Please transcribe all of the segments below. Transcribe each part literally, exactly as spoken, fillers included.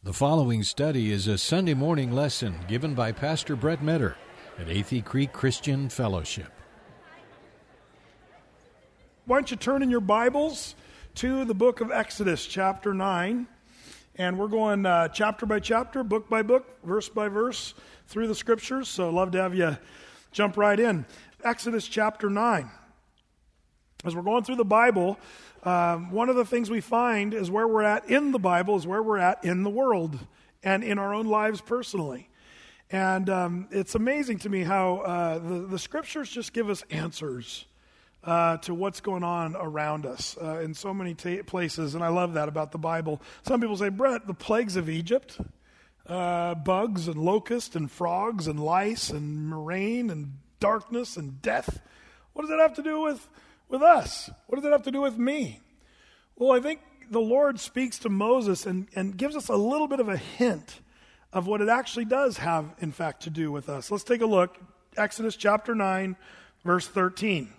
The following study is a Sunday morning lesson given by Pastor Brett Metter at Athey Creek Christian Fellowship. Why don't you turn in your Bibles to the book of Exodus, chapter nine. And we're going uh, chapter by chapter, book by book, verse by verse through the scriptures. So I'd love to have you jump right in. Exodus chapter nine. As we're going through the Bible, um, one of the things we find is where we're at in the Bible is where we're at in the world and in our own lives personally. And um, it's amazing to me how uh, the, the scriptures just give us answers uh, to what's going on around us uh, in so many ta- places. And I love that about the Bible. Some people say, Brett, the plagues of Egypt, uh, bugs and locusts and frogs and lice and murrain and darkness and death. What does that have to do with With us? What does that have to do with me? Well, I think the Lord speaks to Moses and, and gives us a little bit of a hint of what it actually does have, in fact, to do with us. Let's take a look. Exodus chapter nine, verse thirteen.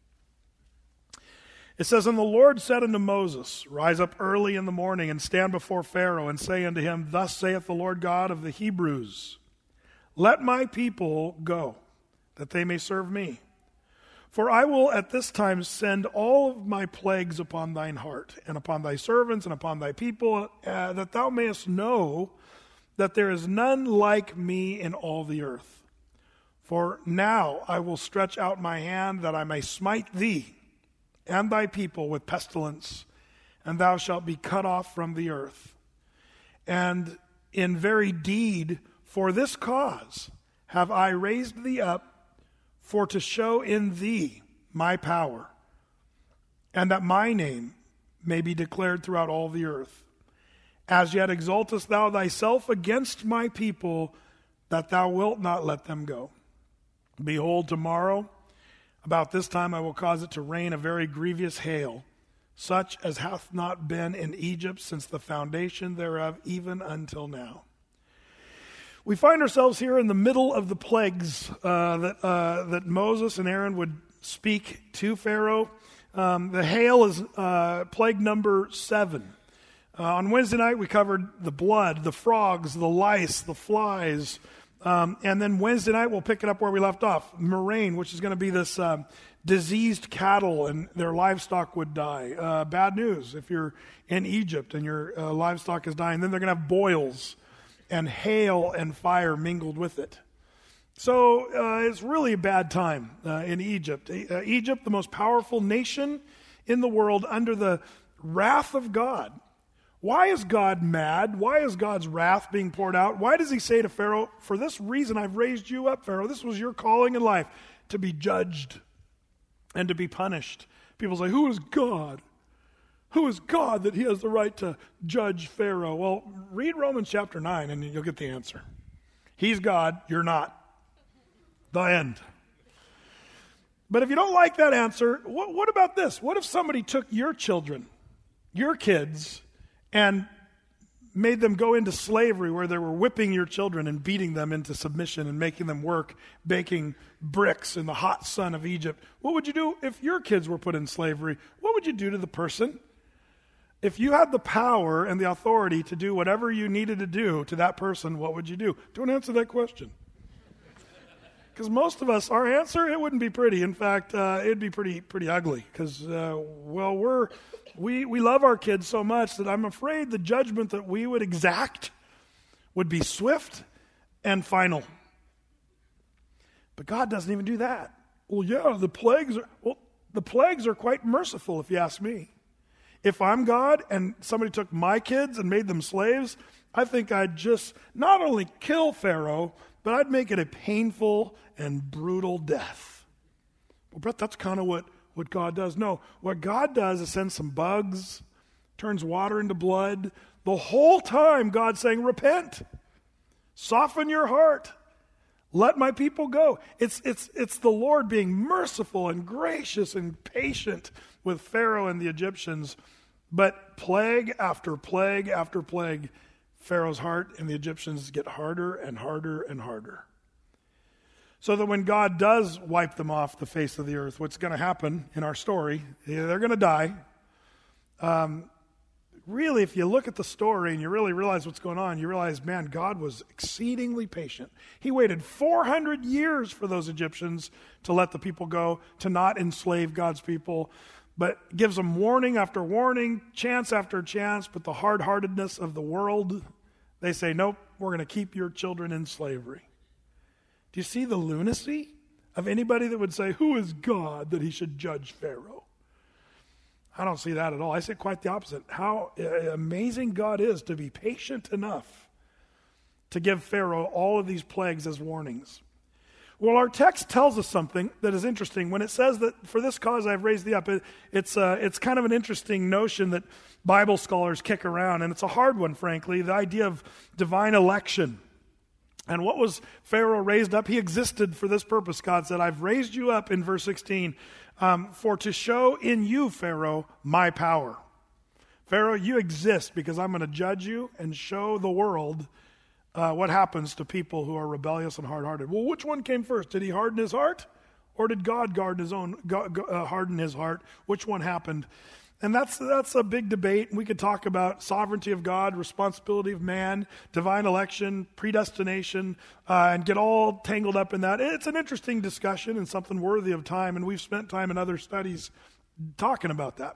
It says, And the Lord said unto Moses, Rise up early in the morning and stand before Pharaoh and say unto him, Thus saith the Lord God of the Hebrews, Let my people go, that they may serve me. For I will at this time send all of my plagues upon thine heart, and upon thy servants, and upon thy people, uh, that thou mayest know that there is none like me in all the earth. For now I will stretch out my hand, that I may smite thee and thy people with pestilence, and thou shalt be cut off from the earth. And in very deed, for this cause have I raised thee up, for to show in thee my power, and that my name may be declared throughout all the earth. As yet exaltest thou thyself against my people, that thou wilt not let them go. Behold, tomorrow, about this time I will cause it to rain a very grievous hail, such as hath not been in Egypt since the foundation thereof, even until now. We find ourselves here in the middle of the plagues uh, that uh, that Moses and Aaron would speak to Pharaoh. Um, the hail is uh, plague number seven. Uh, on Wednesday night, we covered the blood, the frogs, the lice, the flies. Um, and then Wednesday night, we'll pick it up where we left off. Murrain, which is going to be this um, diseased cattle and their livestock would die. Uh, bad news if you're in Egypt and your uh, livestock is dying. Then they're going to have boils and hail and fire mingled with it. So uh, it's really a bad time uh, in Egypt. Uh, Egypt, the most powerful nation in the world under the wrath of God. Why is God mad? Why is God's wrath being poured out? Why does he say to Pharaoh, For this reason I've raised you up, Pharaoh. This was your calling in life, to be judged and to be punished. People say, who is God? Who is God that he has the right to judge Pharaoh? Well, read Romans chapter nine and you'll get the answer. He's God, you're not. The end. But if you don't like that answer, what, what about this? What if somebody took your children, your kids, and made them go into slavery where they were whipping your children and beating them into submission and making them work, baking bricks in the hot sun of Egypt? What would you do if your kids were put in slavery? What would you do to the person? If you had the power and the authority to do whatever you needed to do to that person, what would you do? Don't answer that question. Because most of us, our answer, it wouldn't be pretty. In fact, uh, it'd be pretty pretty ugly. Because, uh, well, we're we we love our kids so much that I'm afraid the judgment that we would exact would be swift and final. But God doesn't even do that. Well, yeah, the plagues are well, the plagues are quite merciful, if you ask me. If I'm God and somebody took my kids and made them slaves, I think I'd just not only kill Pharaoh, but I'd make it a painful and brutal death. Well, Brett, that's kind of what, what God does. No, what God does is send some bugs, turns water into blood. The whole time God's saying, repent, soften your heart, let my people go. It's, it's, it's the Lord being merciful and gracious and patient with Pharaoh and the Egyptians, but plague after plague after plague, Pharaoh's heart and the Egyptians get harder and harder and harder. So that when God does wipe them off the face of the earth, what's going to happen in our story, they're going to die. Um, really, if you look at the story and you really realize what's going on, you realize, man, God was exceedingly patient. He waited four hundred years for those Egyptians to let the people go, to not enslave God's people, but gives them warning after warning, chance after chance, but the hard-heartedness of the world, they say, nope, we're going to keep your children in slavery. Do you see the lunacy of anybody that would say, who is God that he should judge Pharaoh? I don't see that at all. I say quite the opposite. How amazing God is to be patient enough to give Pharaoh all of these plagues as warnings. Well, our text tells us something that is interesting. When it says that for this cause I've raised thee up, it, it's, uh, it's kind of an interesting notion that Bible scholars kick around, and it's a hard one, frankly, the idea of divine election. And what was Pharaoh raised up? He existed for this purpose. God said, I've raised you up, in verse sixteen, um, for to show in you, Pharaoh, my power. Pharaoh, you exist because I'm going to judge you and show the world uh, what happens to people who are rebellious and hard-hearted. Well, which one came first? Did he harden his heart? Or did God guard his own, uh, harden his heart? Which one happened? And that's that's a big debate. We could talk about sovereignty of God, responsibility of man, divine election, predestination, uh, and get all tangled up in that. It's an interesting discussion and something worthy of time, and we've spent time in other studies talking about that.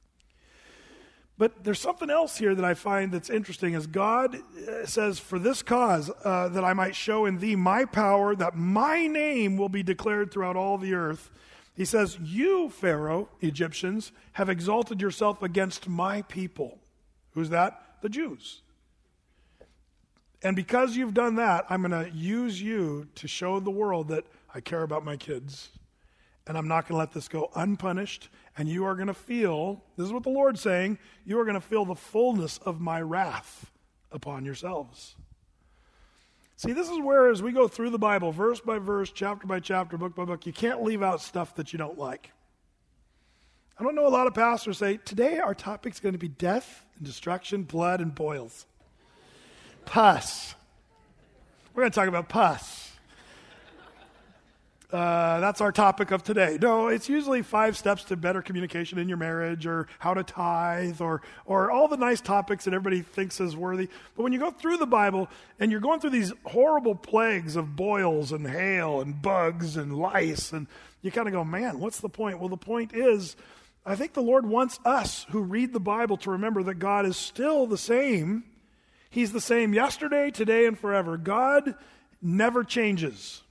But there's something else here that I find that's interesting, is God says, for this cause, uh, that I might show in thee my power, that my name will be declared throughout all the earth. He says, you, Pharaoh, Egyptians, have exalted yourself against my people. Who's that? The Jews. And because you've done that, I'm going to use you to show the world that I care about my kids. And I'm not going to let this go unpunished. And you are going to feel, this is what the Lord's saying, you are going to feel the fullness of my wrath upon yourselves. See, this is where, as we go through the Bible, verse by verse, chapter by chapter, book by book, you can't leave out stuff that you don't like. I don't know a lot of pastors say, today our topic's going to be death and destruction, blood and boils. Pus. We're going to talk about pus. Uh, that's our topic of today. No, it's usually five steps to better communication in your marriage, or how to tithe, or or all the nice topics that everybody thinks is worthy. But when you go through the Bible and you're going through these horrible plagues of boils and hail and bugs and lice, and you kind of go, man, what's the point? Well, the point is, I think the Lord wants us who read the Bible to remember that God is still the same. He's the same yesterday, today, and forever. God never changes.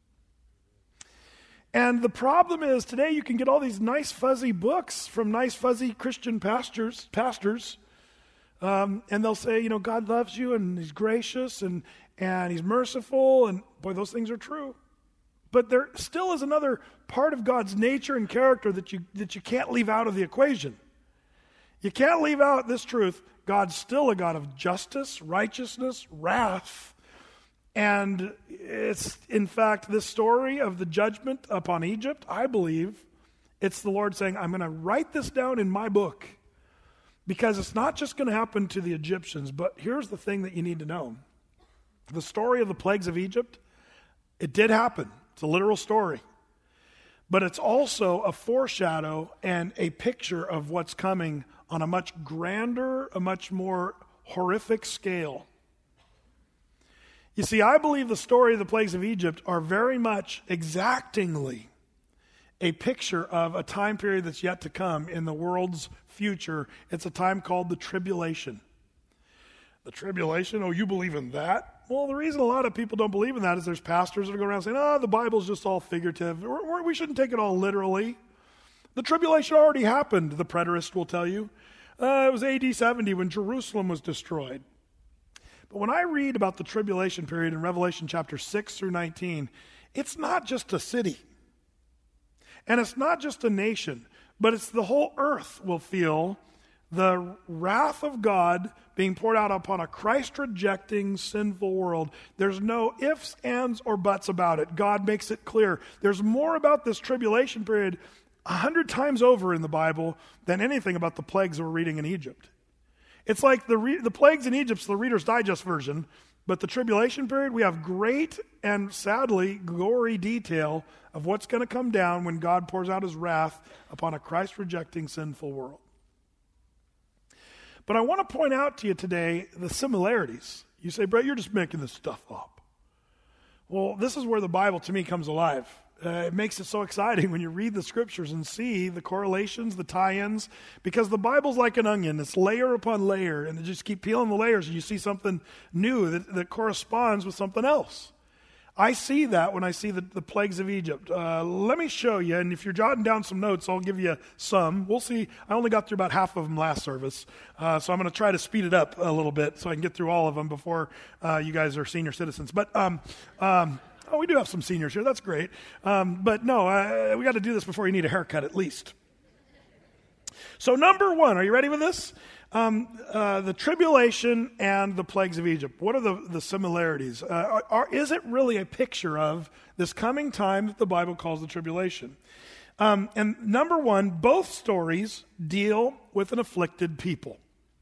And the problem is, today you can get all these nice fuzzy books from nice fuzzy Christian pastors, pastors, um, and they'll say, you know, God loves you, and he's gracious, and, and he's merciful, and boy, those things are true. But there still is another part of God's nature and character that you that you can't leave out of the equation. You can't leave out this truth. God's still a God of justice, righteousness, wrath. And it's, in fact, this story of the judgment upon Egypt, I believe, it's the Lord saying, I'm going to write this down in my book, because it's not just going to happen to the Egyptians, but here's the thing that you need to know. The story of the plagues of Egypt, it did happen. It's a literal story. But it's also a foreshadow and a picture of what's coming on a much grander, a much more horrific scale. You see, I believe the story of the plagues of Egypt are very much exactingly a picture of a time period that's yet to come in the world's future. It's a time called the tribulation. The tribulation? Oh, you believe in that? Well, the reason a lot of people don't believe in that is there's pastors that go around saying, oh, the Bible's just all figurative. Or, or we shouldn't take it all literally. The tribulation already happened, the preterist will tell you. Uh, it was A D seventy when Jerusalem was destroyed. But when I read about the tribulation period in Revelation chapter six through nineteen, it's not just a city. And it's not just a nation, but it's the whole earth will feel the wrath of God being poured out upon a Christ-rejecting, sinful world. There's no ifs, ands, or buts about it. God makes it clear. There's more about this tribulation period a hundred times over in the Bible than anything about the plagues that we're reading in Egypt. It's like the re- the plagues in Egypt's the Reader's Digest version, but the tribulation period, we have great and sadly gory detail of what's going to come down when God pours out his wrath upon a Christ-rejecting, sinful world. But I want to point out to you today the similarities. You say, Brett, you're just making this stuff up. Well, this is where the Bible, to me, comes alive. Uh, it makes it so exciting when you read the scriptures and see the correlations, the tie-ins, because the Bible's like an onion. It's layer upon layer, and you just keep peeling the layers, and you see something new that, that corresponds with something else. I see that when I see the, the plagues of Egypt. Uh, let me show you, and if you're jotting down some notes, I'll give you some. We'll see. I only got through about half of them last service, uh, so I'm going to try to speed it up a little bit so I can get through all of them before uh, you guys are senior citizens. But um, um, oh, we do have some seniors here. That's great. Um, but no, uh, we got to do this before you need a haircut at least. So number one, are you ready with this? Um, uh, the tribulation and the plagues of Egypt. What are the, the similarities? Uh, are, are, is it really a picture of this coming time that the Bible calls the tribulation? Um, and number one, both stories deal with an afflicted people.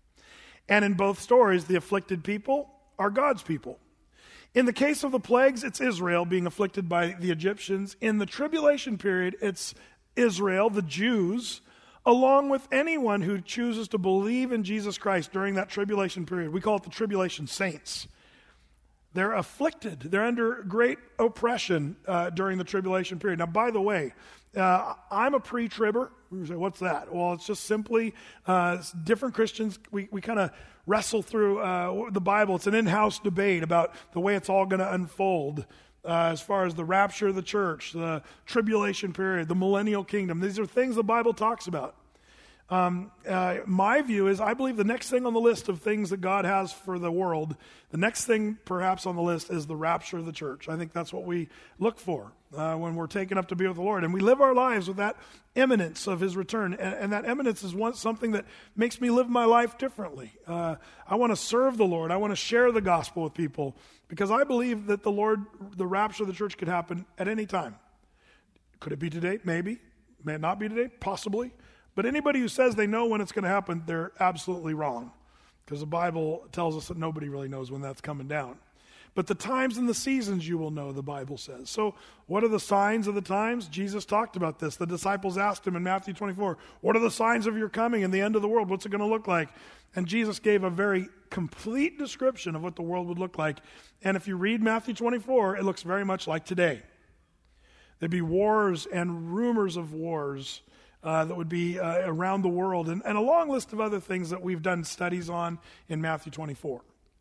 And in both stories, the afflicted people are God's people. In the case of the plagues, it's Israel being afflicted by the Egyptians. In the tribulation period, it's Israel, the Jews, along with anyone who chooses to believe in Jesus Christ during that tribulation period. We call it the tribulation saints. They're afflicted. They're under great oppression uh, during the tribulation period. Now, by the way, uh, I'm a pre-tribber. You say, what's that? Well, it's just simply uh, different Christians. We, we kind of wrestle through uh, the Bible. It's an in-house debate about the way it's all going to unfold. Uh, as far as the rapture of the church, the tribulation period, the millennial kingdom. These are things the Bible talks about. Um, uh, my view is I believe the next thing on the list of things that God has for the world, the next thing perhaps on the list is the rapture of the church. I think that's what we look for uh, when we're taken up to be with the Lord. And we live our lives with that imminence of his return. And, and that imminence is one, something that makes me live my life differently. Uh, I want to serve the Lord. I want to share the gospel with people because I believe that the Lord, the rapture of the church could happen at any time. Could it be today? Maybe. May it not be today? Possibly. But anybody who says they know when it's going to happen, they're absolutely wrong. Because the Bible tells us that nobody really knows when that's coming down. But the times and the seasons you will know, the Bible says. So what are the signs of the times? Jesus talked about this. The disciples asked him in Matthew twenty-four, what are the signs of your coming and the end of the world? What's it going to look like? And Jesus gave a very complete description of what the world would look like. And if you read Matthew twenty-four, it looks very much like today. There'd be wars and rumors of wars uh, that would be uh, around the world, and, and a long list of other things that we've done studies on in Matthew twenty-four.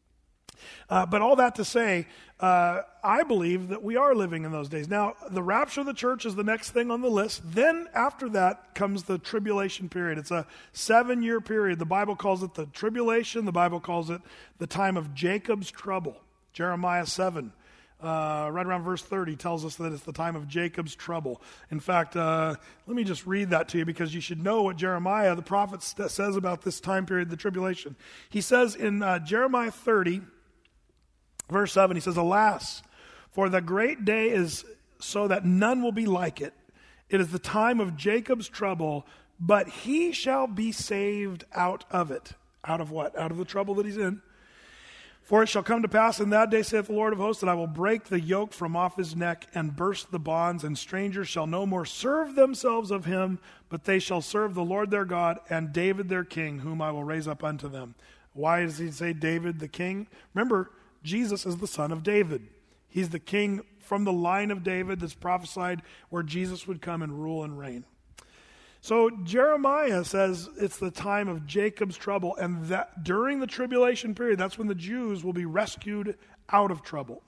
Uh, but all that to say, uh, I believe that we are living in those days. Now, the rapture of the church is the next thing on the list. Then after that comes the tribulation period. It's a seven-year period. The Bible calls it the tribulation. The Bible calls it the time of Jacob's trouble. Jeremiah seven, uh, right around verse thirty, tells us that it's the time of Jacob's trouble. In fact, uh, let me just read that to you because you should know what Jeremiah, the prophet, st- says about this time period, the tribulation. He says in uh, Jeremiah thirty, verse seven, he says, alas, for the great day is so that none will be like it. It is the time of Jacob's trouble, but he shall be saved out of it. Out of what? Out of the trouble that he's in. For it shall come to pass in that day, saith the Lord of hosts, that I will break the yoke from off his neck and burst the bonds, and strangers shall no more serve themselves of him, but they shall serve the Lord their God and David their king, whom I will raise up unto them. Why does he say David the king? Remember, Jesus is the son of David. He's the king from the line of David that's prophesied where Jesus would come and rule and reign. So Jeremiah says it's the time of Jacob's trouble, and that during the tribulation period, that's when the Jews will be rescued out of trouble.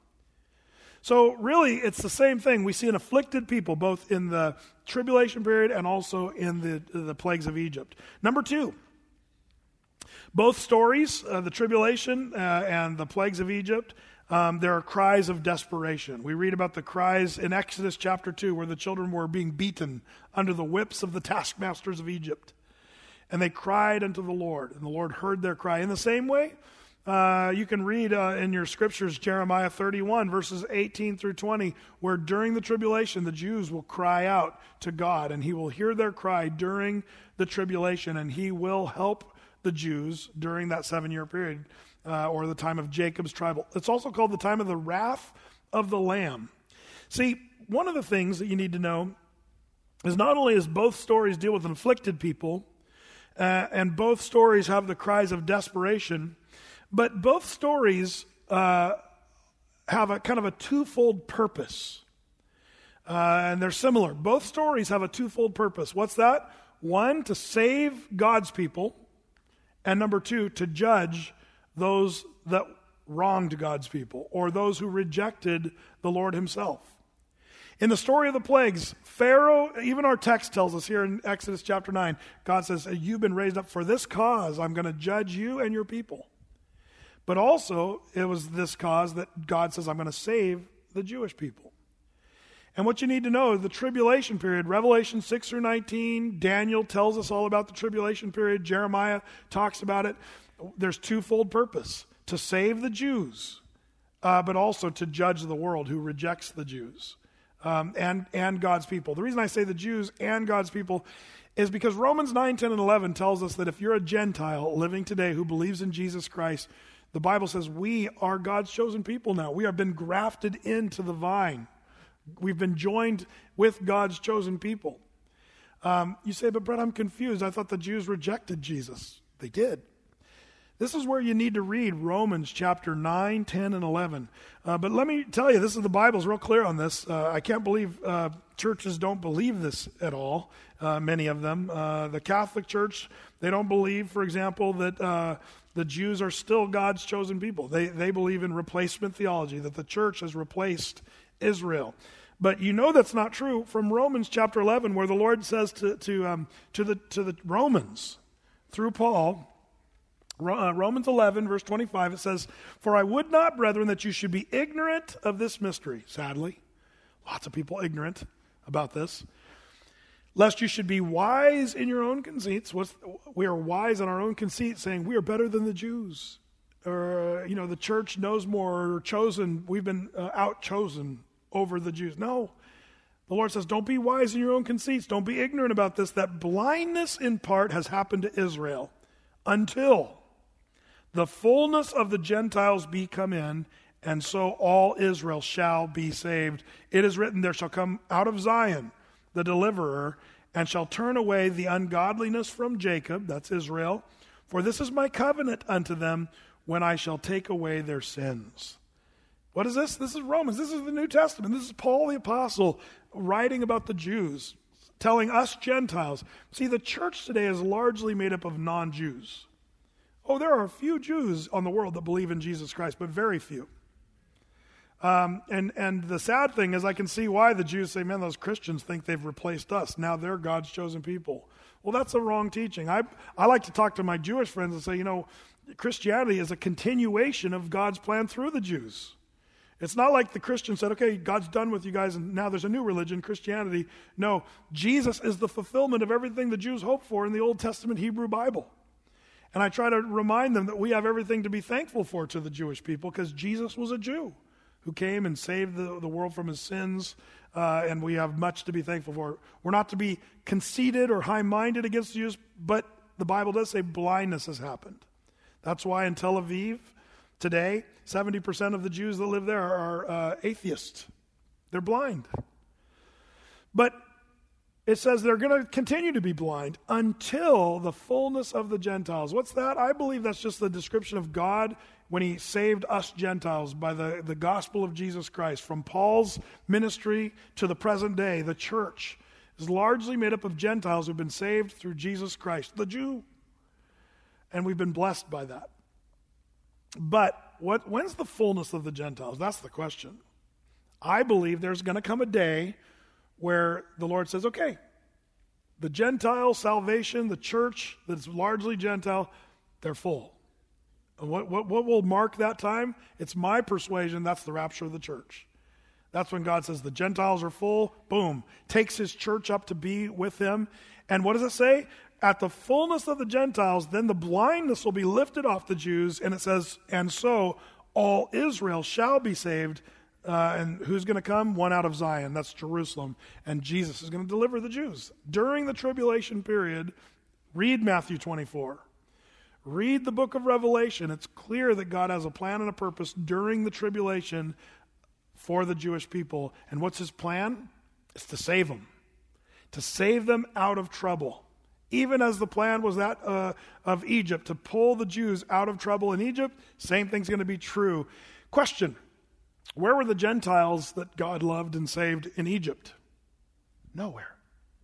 So really, it's the same thing. We see an afflicted people both in the tribulation period and also in the, the plagues of Egypt. Number two, both stories, uh, the tribulation uh, and the plagues of Egypt, um, there are cries of desperation. We read about the cries in Exodus chapter two where the children were being beaten under the whips of the taskmasters of Egypt. And they cried unto the Lord, and the Lord heard their cry. In the same way, uh, you can read uh, in your scriptures Jeremiah thirty-one, verses eighteen through twenty, where during the tribulation the Jews will cry out to God, and he will hear their cry during the tribulation, and he will help the Jews during that seven-year period, uh, or the time of Jacob's trouble. It's also called the time of the wrath of the Lamb. See, one of the things that you need to know is not only does both stories deal with an afflicted people, Uh, and both stories have the cries of desperation. But both stories uh, have a kind of a twofold purpose. Uh, and they're similar. Both stories have a twofold purpose. What's that? One, to save God's people. And number two, to judge those that wronged God's people, or those who rejected the Lord himself. In the story of the plagues, Pharaoh, even our text tells us here in Exodus chapter nine, God says, you've been raised up for this cause. I'm going to judge you and your people. But also, it was this cause that God says, I'm going to save the Jewish people. And what you need to know, the tribulation period, Revelation six through nineteen, Daniel tells us all about the tribulation period, Jeremiah talks about it. There's twofold purpose, to save the Jews, uh, but also to judge the world who rejects the Jews um, and, and God's people. The reason I say the Jews and God's people is because Romans nine, ten, and eleven tells us that if you're a Gentile living today who believes in Jesus Christ, the Bible says we are God's chosen people now. We have been grafted into the vine. We've been joined with God's chosen people. Um, you say, but Brett, I'm confused. I thought the Jews rejected Jesus. They did. This is where you need to read Romans chapter nine, ten, and eleven. Uh, but let me tell you, this is the Bible's real clear on this. Uh, I can't believe uh, churches don't believe this at all, uh, many of them. Uh, the Catholic Church, they don't believe, for example, that uh, the Jews are still God's chosen people. They, they believe in replacement theology, that the church has replaced Israel. But you know that's not true from Romans chapter eleven, where the Lord says to to um, to the to the Romans through Paul, uh, Romans eleven verse twenty-five, it says, "For I would not, brethren, that you should be ignorant of this mystery." Sadly, lots of people ignorant about this. "Lest you should be wise in your own conceits." What's, we are wise in our own conceit, saying we are better than the Jews, or you know, the church knows more, or chosen. We've been uh, out chosen over the Jews. No. The Lord says, don't be wise in your own conceits. Don't be ignorant about this, that blindness in part has happened to Israel until the fullness of the Gentiles be come in, and so all Israel shall be saved. It is written, there shall come out of Zion the deliverer, and shall turn away the ungodliness from Jacob, that's Israel, for this is my covenant unto them when I shall take away their sins. What is this? This is Romans. This is the New Testament. This is Paul the Apostle writing about the Jews, telling us Gentiles. See, the church today is largely made up of non-Jews. Oh, there are a few Jews on the world that believe in Jesus Christ, but very few. Um, and, and the sad thing is I can see why the Jews say, man, those Christians think they've replaced us. Now they're God's chosen people. Well, that's a wrong teaching. I, I like to talk to my Jewish friends and say, you know, Christianity is a continuation of God's plan through the Jews. It's not like the Christians said, okay, God's done with you guys and now there's a new religion, Christianity. No, Jesus is the fulfillment of everything the Jews hoped for in the Old Testament Hebrew Bible. And I try to remind them that we have everything to be thankful for to the Jewish people because Jesus was a Jew who came and saved the, the world from his sins, uh, and we have much to be thankful for. We're not to be conceited or high-minded against the Jews, but the Bible does say blindness has happened. That's why in Tel Aviv today, seventy percent of the Jews that live there are uh, atheists. They're blind. But it says they're going to continue to be blind until the fullness of the Gentiles. What's that? I believe that's just the description of God when he saved us Gentiles by the, the gospel of Jesus Christ. From Paul's ministry to the present day, the church is largely made up of Gentiles who've been saved through Jesus Christ, the Jew. And we've been blessed by that. But what, when's the fullness of the Gentiles? That's the question. I believe there's going to come a day where the Lord says, okay, the Gentile salvation, the church that's largely Gentile, they're full. And what, what, what will mark that time? It's my persuasion that's the rapture of the church. That's when God says the Gentiles are full, boom, takes his church up to be with him. And what does it say? At the fullness of the Gentiles, then the blindness will be lifted off the Jews, and it says, and so all Israel shall be saved. Uh, and who's going to come? One out of Zion. That's Jerusalem. And Jesus is going to deliver the Jews. During the tribulation period, read Matthew twenty-four. Read the book of Revelation. It's clear that God has a plan and a purpose during the tribulation for the Jewish people. And what's his plan? It's to save them. To save them out of trouble. Even as the plan was that uh, of Egypt, to pull the Jews out of trouble in Egypt, same thing's going to be true. Question, where were the Gentiles that God loved and saved in Egypt? Nowhere.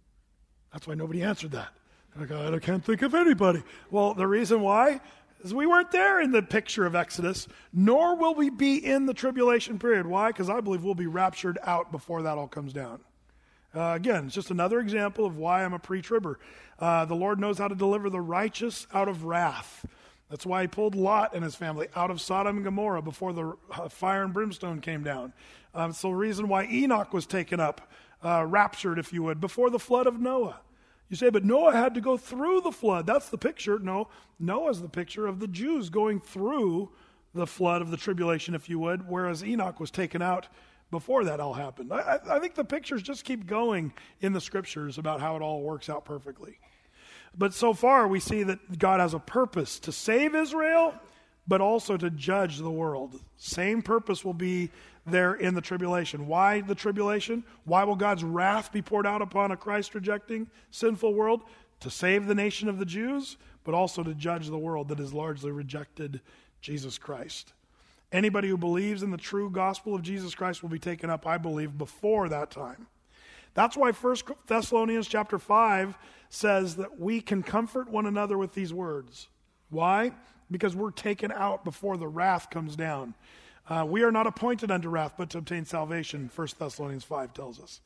That's why nobody answered that. Like, I can't think of anybody. Well, the reason why is we weren't there in the picture of Exodus, nor will we be in the tribulation period. Why? Because I believe we'll be raptured out before that all comes down. Uh, again, it's just another example of why I'm a pre-tribber. Uh, the Lord knows how to deliver the righteous out of wrath. That's why he pulled Lot and his family out of Sodom and Gomorrah before the uh, fire and brimstone came down. Um, it's the reason why Enoch was taken up, uh, raptured, if you would, before the flood of Noah. You say, but Noah had to go through the flood. That's the picture. No, Noah's the picture of the Jews going through the flood of the tribulation, if you would, whereas Enoch was taken out before that all happened. I, I think the pictures just keep going in the scriptures about how it all works out perfectly. But so far we see that God has a purpose to save Israel, but also to judge the world. Same purpose will be there in the tribulation. Why the tribulation? Why will God's wrath be poured out upon a Christ-rejecting, sinful world? To save the nation of the Jews, but also to judge the world that has largely rejected Jesus Christ. Anybody who believes in the true gospel of Jesus Christ will be taken up, I believe, before that time. That's why First Thessalonians chapter five says that we can comfort one another with these words. Why? Because we're taken out before the wrath comes down. Uh, we are not appointed unto wrath, but to obtain salvation, First Thessalonians five tells us.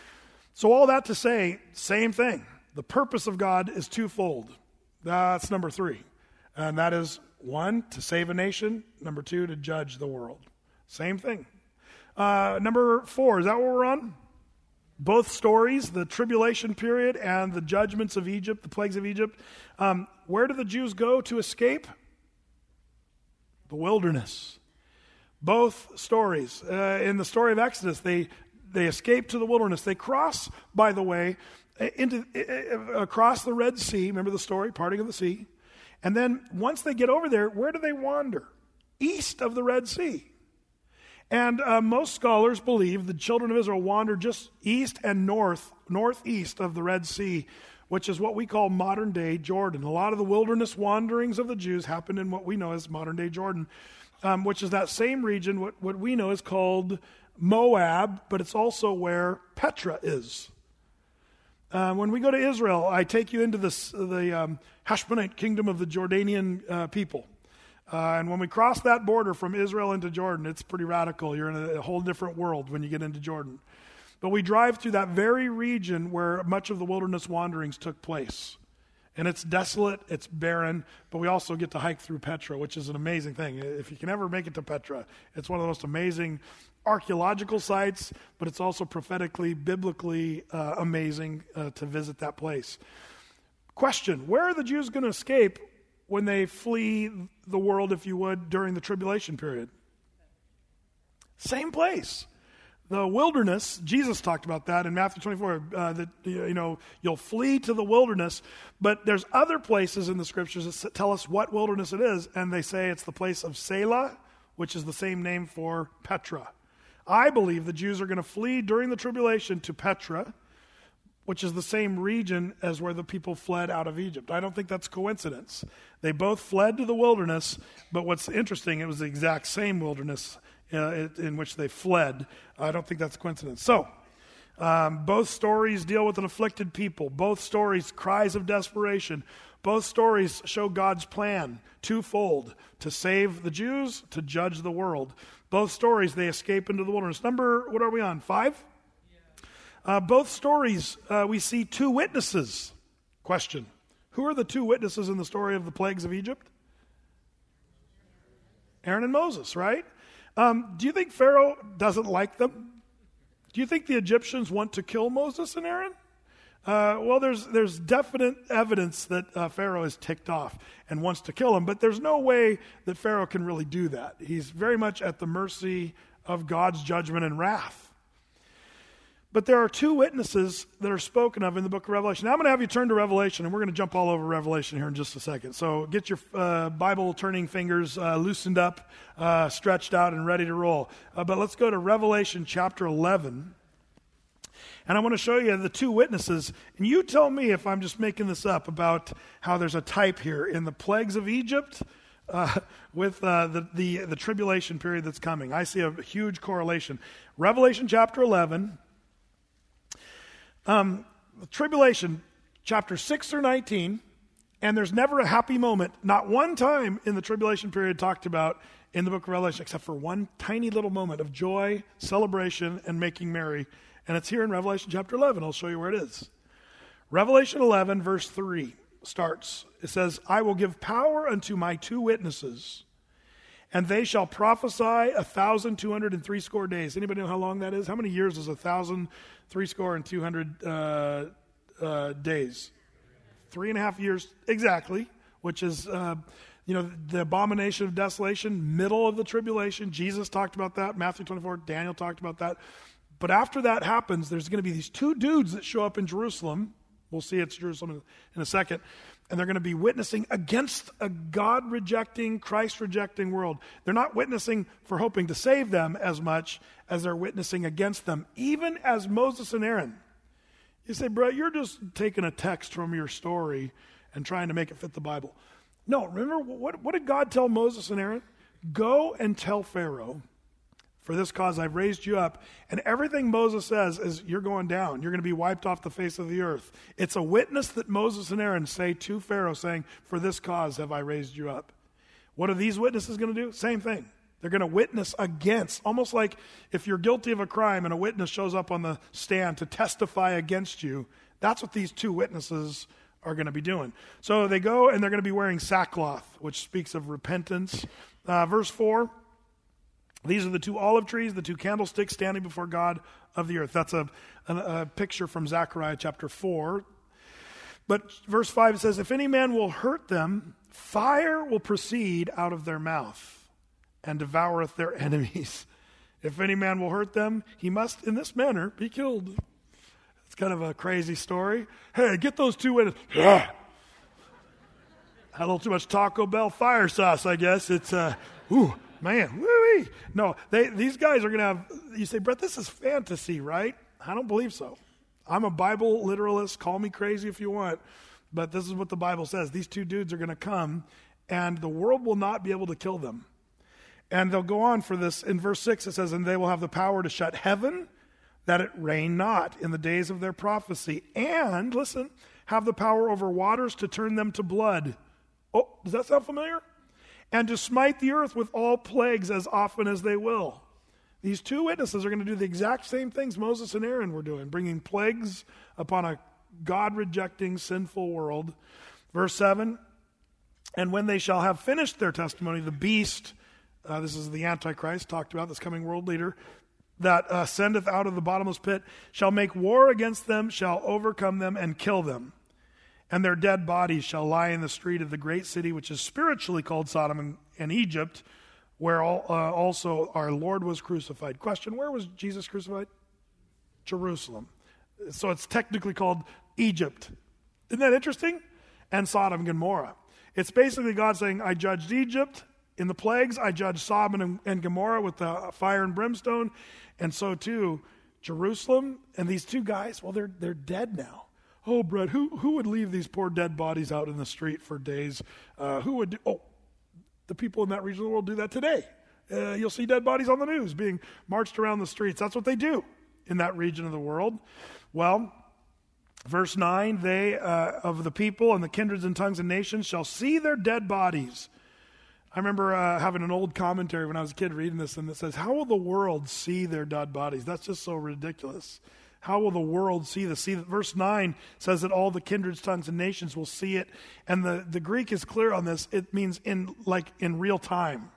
So all that to say, same thing. The purpose of God is twofold. That's number three. And that is, one, to save a nation. Number two, to judge the world. Same thing. Uh, number four, is that what we're on? Both stories, the tribulation period and the judgments of Egypt, the plagues of Egypt. Um, where do the Jews go to escape? The wilderness. Both stories. Uh, in the story of Exodus, they they escape to the wilderness. They cross, by the way, into uh, across the Red Sea. Remember the story, parting of the sea. And then once they get over there, where do they wander? East of the Red Sea. And uh, most scholars believe the children of Israel wandered just east and north, northeast of the Red Sea, which is what we call modern-day Jordan. A lot of the wilderness wanderings of the Jews happened in what we know as modern-day Jordan, um, which is that same region, what, what we know is called Moab, but it's also where Petra is. Uh, when we go to Israel, I take you into this, the um, Hashmonite kingdom of the Jordanian uh, people. Uh, and when we cross that border from Israel into Jordan, it's pretty radical. You're in a, a whole different world when you get into Jordan. But we drive through that very region where much of the wilderness wanderings took place. And it's desolate, it's barren, but we also get to hike through Petra, which is an amazing thing. If you can ever make it to Petra, it's one of the most amazing archaeological sites, but it's also prophetically, biblically uh, amazing uh, to visit that place. Question, where are the Jews going to escape when they flee the world, if you would, during the tribulation period? Same place. The wilderness, Jesus talked about that in Matthew twenty-four, uh, that, you know, you'll flee to the wilderness, but there's other places in the scriptures that tell us what wilderness it is, and they say it's the place of Selah, which is the same name for Petra. I believe the Jews are going to flee during the tribulation to Petra, which is the same region as where the people fled out of Egypt. I don't think that's coincidence. They both fled to the wilderness, but what's interesting, it was the exact same wilderness uh, in which they fled. I don't think that's coincidence. So, um, both stories deal with an afflicted people. Both stories, cries of desperation. Both stories show God's plan, twofold, to save the Jews, to judge the world. Both stories, they escape into the wilderness. Number, what are we on, five? Uh, both stories, uh, we see two witnesses. Question, who are the two witnesses in the story of the plagues of Egypt? Aaron and Moses, right? Um, do you think Pharaoh doesn't like them? Do you think the Egyptians want to kill Moses and Aaron? Uh, well, there's there's definite evidence that uh, Pharaoh is ticked off and wants to kill him, but there's no way that Pharaoh can really do that. He's very much at the mercy of God's judgment and wrath. But there are two witnesses that are spoken of in the book of Revelation. Now I'm going to have you turn to Revelation, and we're going to jump all over Revelation here in just a second. So get your uh, Bible-turning fingers uh, loosened up, uh, stretched out, and ready to roll. Uh, but let's go to Revelation chapter eleven. And I want to show you the two witnesses. And you tell me if I'm just making this up about how there's a type here in the plagues of Egypt uh, with uh, the, the, the tribulation period that's coming. I see a huge correlation. Revelation chapter eleven. Um, the tribulation, chapter six through nineteen. And there's never a happy moment, not one time in the tribulation period talked about in the book of Revelation, except for one tiny little moment of joy, celebration, and making merry. And it's here in Revelation chapter eleven. I'll show you where it is. Revelation eleven, verse three starts. It says, I will give power unto my two witnesses, and they shall prophesy a thousand two hundred and three score days. Anybody know how long that is? How many years is a thousand three score and two hundred uh, uh, days? Three and a half years exactly, which is, uh, you know, the abomination of desolation, middle of the tribulation. Jesus talked about that. Matthew twenty-four, Daniel talked about that. But after that happens, there's going to be these two dudes that show up in Jerusalem. We'll see it's Jerusalem in, in a second. And they're going to be witnessing against a God-rejecting, Christ-rejecting world. They're not witnessing for hoping to save them as much as they're witnessing against them, even as Moses and Aaron. You say, bro, you're just taking a text from your story and trying to make it fit the Bible. No, remember, what, what did God tell Moses and Aaron? Go and tell Pharaoh, for this cause I've raised you up. And everything Moses says is, you're going down. You're going to be wiped off the face of the earth. It's a witness that Moses and Aaron say to Pharaoh, saying, for this cause have I raised you up. What are these witnesses going to do? Same thing. They're going to witness against, almost like if you're guilty of a crime and a witness shows up on the stand to testify against you, that's what these two witnesses are going to be doing. So they go and they're going to be wearing sackcloth, which speaks of repentance. Uh, verse four, these are the two olive trees, the two candlesticks standing before God of the earth. That's a, a, a picture from Zechariah chapter four. But verse five says, if any man will hurt them, fire will proceed out of their mouth and devoureth their enemies. If any man will hurt them, he must in this manner be killed. It's kind of a crazy story. Hey, get those two witnesses. Yeah. Had a little too much Taco Bell fire sauce, I guess. It's, uh, ooh, man, woo-wee. No, they, these guys are going to have, you say, Brett, this is fantasy, right? I don't believe so. I'm a Bible literalist. Call me crazy if you want. But this is what the Bible says. These two dudes are going to come, and the world will not be able to kill them. And they'll go on for this. In verse six, it says, and they will have the power to shut heaven, that it rain not in the days of their prophecy. And, listen, have the power over waters to turn them to blood. Oh, does that sound familiar? And to smite the earth with all plagues as often as they will. These two witnesses are going to do the exact same things Moses and Aaron were doing, bringing plagues upon a God-rejecting, sinful world. Verse seven, and when they shall have finished their testimony, the beast, Uh, this is the Antichrist, talked about, this coming world leader, that uh, sendeth out of the bottomless pit, shall make war against them, shall overcome them, and kill them. And their dead bodies shall lie in the street of the great city, which is spiritually called Sodom and, and Egypt, where all, uh, also our Lord was crucified. Question, where was Jesus crucified? Jerusalem. So it's technically called Egypt. Isn't that interesting? And Sodom and Gomorrah. It's basically God saying, I judged Egypt in the plagues, I judged Sodom and, and Gomorrah with the fire and brimstone, and so too Jerusalem. And these two guys, well, they're they're dead now. Oh, Brett, who who would leave these poor dead bodies out in the street for days? Uh, who would? Do, oh, the people in that region of the world do that today. Uh, you'll see dead bodies on the news being marched around the streets. That's what they do in that region of the world. Well, verse nine: they uh, of the people and the kindreds and tongues and nations shall see their dead bodies. I remember uh, having an old commentary when I was a kid reading this, and it says, how will the world see their dead bodies? That's just so ridiculous. How will the world see this? See, verse nine says that all the kindreds, tongues, and nations will see it. And the, the Greek is clear on this. It means in like in real time.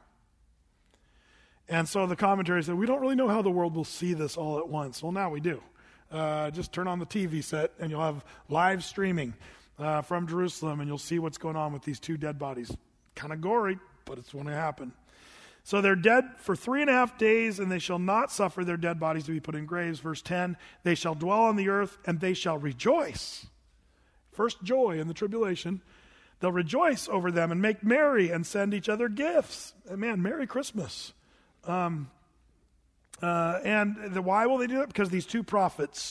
And so the commentary said, we don't really know how the world will see this all at once. Well, now we do. Uh, just turn on the T V set, and you'll have live streaming uh, from Jerusalem, and you'll see what's going on with these two dead bodies. Kind of gory, but it's going to happen. So they're dead for three and a half days, and they shall not suffer their dead bodies to be put in graves. Verse ten, they shall dwell on the earth, and they shall rejoice. First joy in the tribulation. They'll rejoice over them and make merry and send each other gifts. And man, Merry Christmas. Um, uh, and the, why will they do that? Because these two prophets,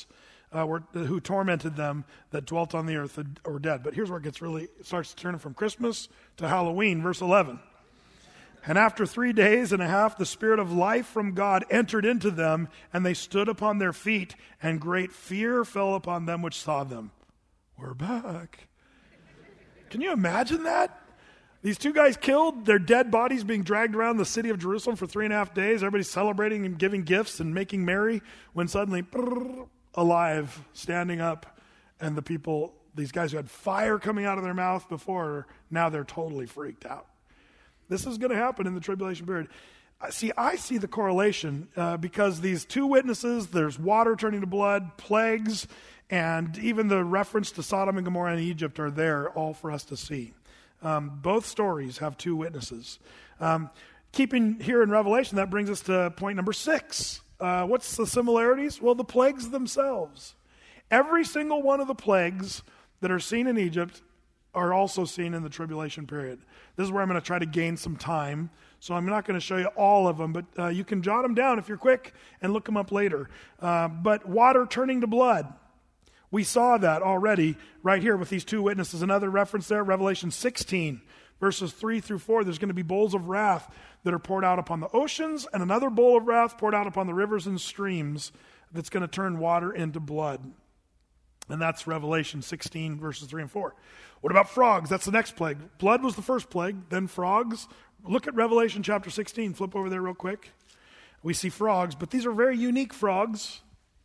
uh, were, who tormented them that dwelt on the earth or dead. But here's where it gets really, it starts turning from Christmas to Halloween, verse eleven. And after three days and a half, the Spirit of life from God entered into them, and they stood upon their feet, and great fear fell upon them which saw them. We're back. Can you imagine that? These two guys killed, their dead bodies being dragged around the city of Jerusalem for three and a half days. Everybody's celebrating and giving gifts and making merry, when suddenly, brrr, alive, standing up, and the people, these guys who had fire coming out of their mouth before, now they're totally freaked out. This is going to happen in the tribulation period. See, I see the correlation uh, because these two witnesses, there's water turning to blood, plagues, and even the reference to Sodom and Gomorrah and Egypt are there all for us to see. Um, both stories have two witnesses. Um, keeping here in Revelation, that brings us to point number six. Uh, what's the similarities? Well, the plagues themselves. Every single one of the plagues that are seen in Egypt are also seen in the tribulation period. This is where I'm going to try to gain some time. So I'm not going to show you all of them, but uh, you can jot them down if you're quick and look them up later. Uh, but water turning to blood. We saw that already right here with these two witnesses. Another reference there, Revelation sixteen, verses three through four. There's going to be bowls of wrath that are poured out upon the oceans, and another bowl of wrath poured out upon the rivers and streams that's going to turn water into blood. And that's Revelation sixteen, verses three and four. What about frogs? That's the next plague. Blood was the first plague, then frogs. Look at Revelation chapter sixteen. Flip over there real quick. We see frogs, but these are very unique frogs.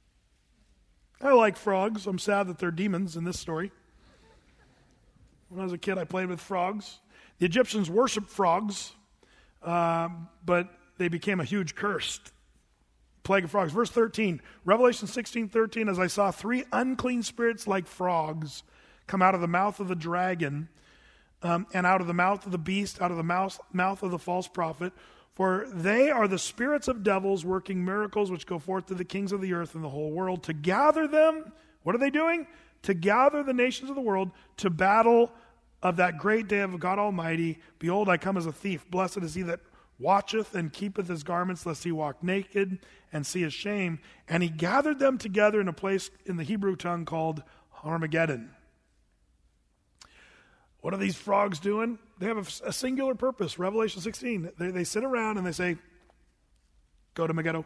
I like frogs. I'm sad that they're demons in this story. When I was a kid, I played with frogs. The Egyptians worshiped frogs, um, but they became a huge curse. Plague of frogs. Verse thirteen, Revelation sixteen thirteen, as I saw three unclean spirits like frogs come out of the mouth of the dragon, um, and out of the mouth of the beast, out of the mouth, mouth of the false prophet, for they are the spirits of devils working miracles which go forth to the kings of the earth and the whole world to gather them. What are they doing? To gather the nations of the world to battle of that great day of God Almighty. Behold, I come as a thief. Blessed is he that watcheth and keepeth his garments, lest he walk naked and see his shame. And he gathered them together in a place in the Hebrew tongue called Armageddon. What are these frogs doing? They have a, a singular purpose. Revelation sixteen. They, they sit around and they say, go to Megiddo.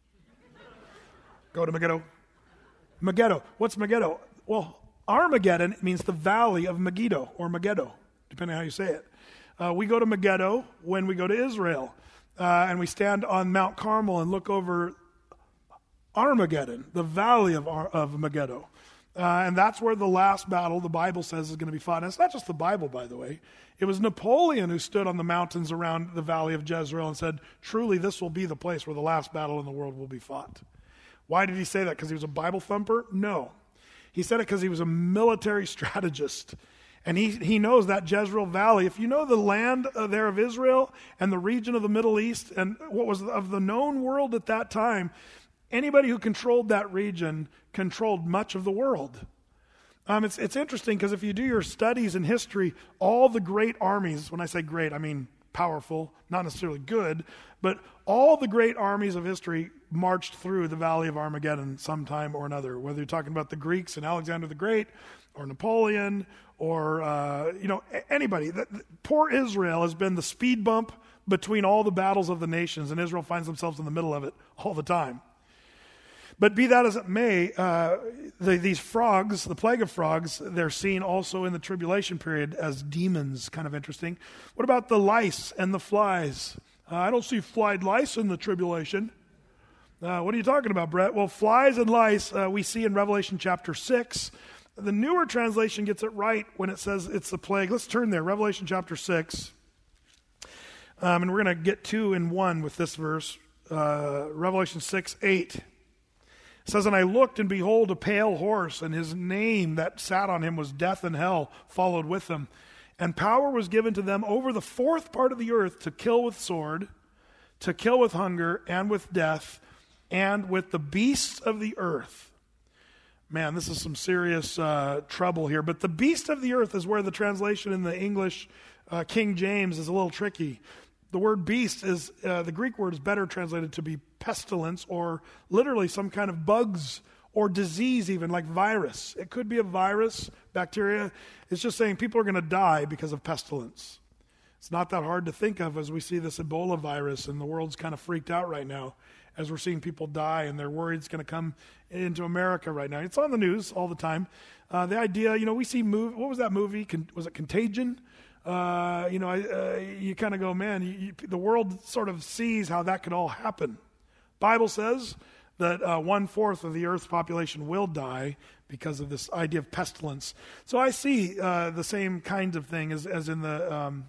Go to Megiddo. Megiddo. What's Megiddo? Well, Armageddon means the valley of Megiddo or Megiddo, depending on how you say it. Uh, we go to Megiddo when we go to Israel. Uh, and we stand on Mount Carmel and look over Armageddon, the valley of, Ar- of Megiddo. Uh, and that's where the last battle, the Bible says, is going to be fought. And it's not just the Bible, by the way. It was Napoleon who stood on the mountains around the valley of Jezreel and said, truly, this will be the place where the last battle in the world will be fought. Why did he say that? Because he was a Bible thumper? No. He said it because he was a military strategist. And he, he knows that Jezreel Valley. If you know the land uh, there of Israel and the region of the Middle East and what was of the known world at that time, anybody who controlled that region controlled much of the world. Um, it's it's interesting because if you do your studies in history, all the great armies, when I say great, I mean powerful, not necessarily good, but all the great armies of history marched through the Valley of Armageddon sometime or another, whether you're talking about the Greeks and Alexander the Great or Napoleon or, uh, you know, anybody. The, the, poor Israel has been the speed bump between all the battles of the nations, and Israel finds themselves in the middle of it all the time. But be that as it may, uh, the, these frogs, the plague of frogs, they're seen also in the tribulation period as demons. Kind of interesting. What about the lice and the flies? Uh, I don't see flied lice in the tribulation. Uh, what are you talking about, Brett? Well, flies and lice uh, we see in Revelation chapter six. The newer translation gets it right when it says it's the plague. Let's turn there, Revelation chapter six. Um, and we're going to get two in one with this verse. Uh, Revelation six, eight. It says, and I looked, and behold, a pale horse, and his name that sat on him was Death, and hell followed with him. And power was given to them over the fourth part of the earth to kill with sword, to kill with hunger, and with death, and with the beasts of the earth. Man, this is some serious uh, trouble here. But the beast of the earth is where the translation in the English uh, King James is a little tricky. The word beast is, uh, the Greek word is better translated to be pestilence or literally some kind of bugs or disease even, like virus. It could be a virus, bacteria. It's just saying people are going to die because of pestilence. It's not that hard to think of as we see this Ebola virus, and the world's kind of freaked out right now as we're seeing people die, and they're worried it's going to come into America right now. It's on the news all the time. Uh, the idea, you know, we see move. What was that movie? Con- was it Contagion? Uh, you know, I, uh, you kind of go, man, you, you, the world sort of sees how that could all happen. Bible says that uh, one-fourth of the earth's population will die because of this idea of pestilence. So I see uh, the same kind of thing as, as in the um,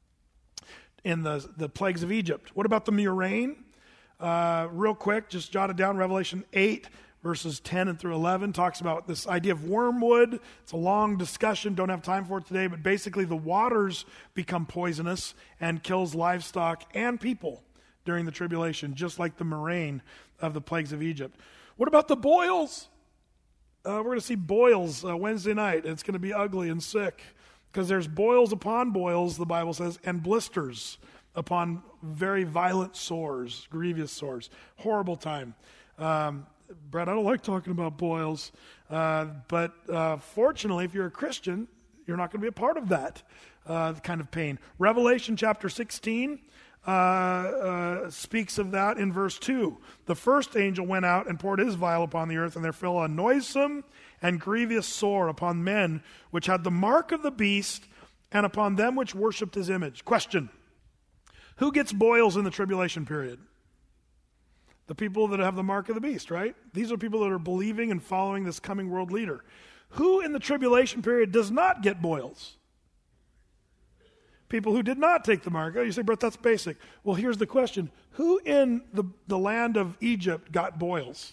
in the, the plagues of Egypt. What about the murrain? Uh, real quick, just jot it down. Revelation eight, verses ten and through eleven, talks about this idea of wormwood. It's a long discussion, don't have time for it today, but basically the waters become poisonous and kills livestock and people during the tribulation, just like the murrain of the plagues of Egypt. What about the boils? Uh, we're going to see boils uh, Wednesday night. It's going to be ugly and sick because there's boils upon boils, the Bible says, and blisters upon very violent sores, grievous sores. Horrible time. Um, Brett, I don't like talking about boils, uh, but uh, fortunately, if you're a Christian, you're not going to be a part of that uh, kind of pain. Revelation chapter sixteen uh, uh, speaks of that in verse two. The first angel went out and poured his vial upon the earth, and there fell a noisome and grievous sore upon men which had the mark of the beast, and upon them which worshipped his image. Question: who gets boils in the tribulation period? The people that have the mark of the beast, right? These are people that are believing and following this coming world leader. Who in the tribulation period does not get boils? People who did not take the mark. Oh, you say, Brett, that's basic. Well, here's the question. Who in the, the land of Egypt got boils?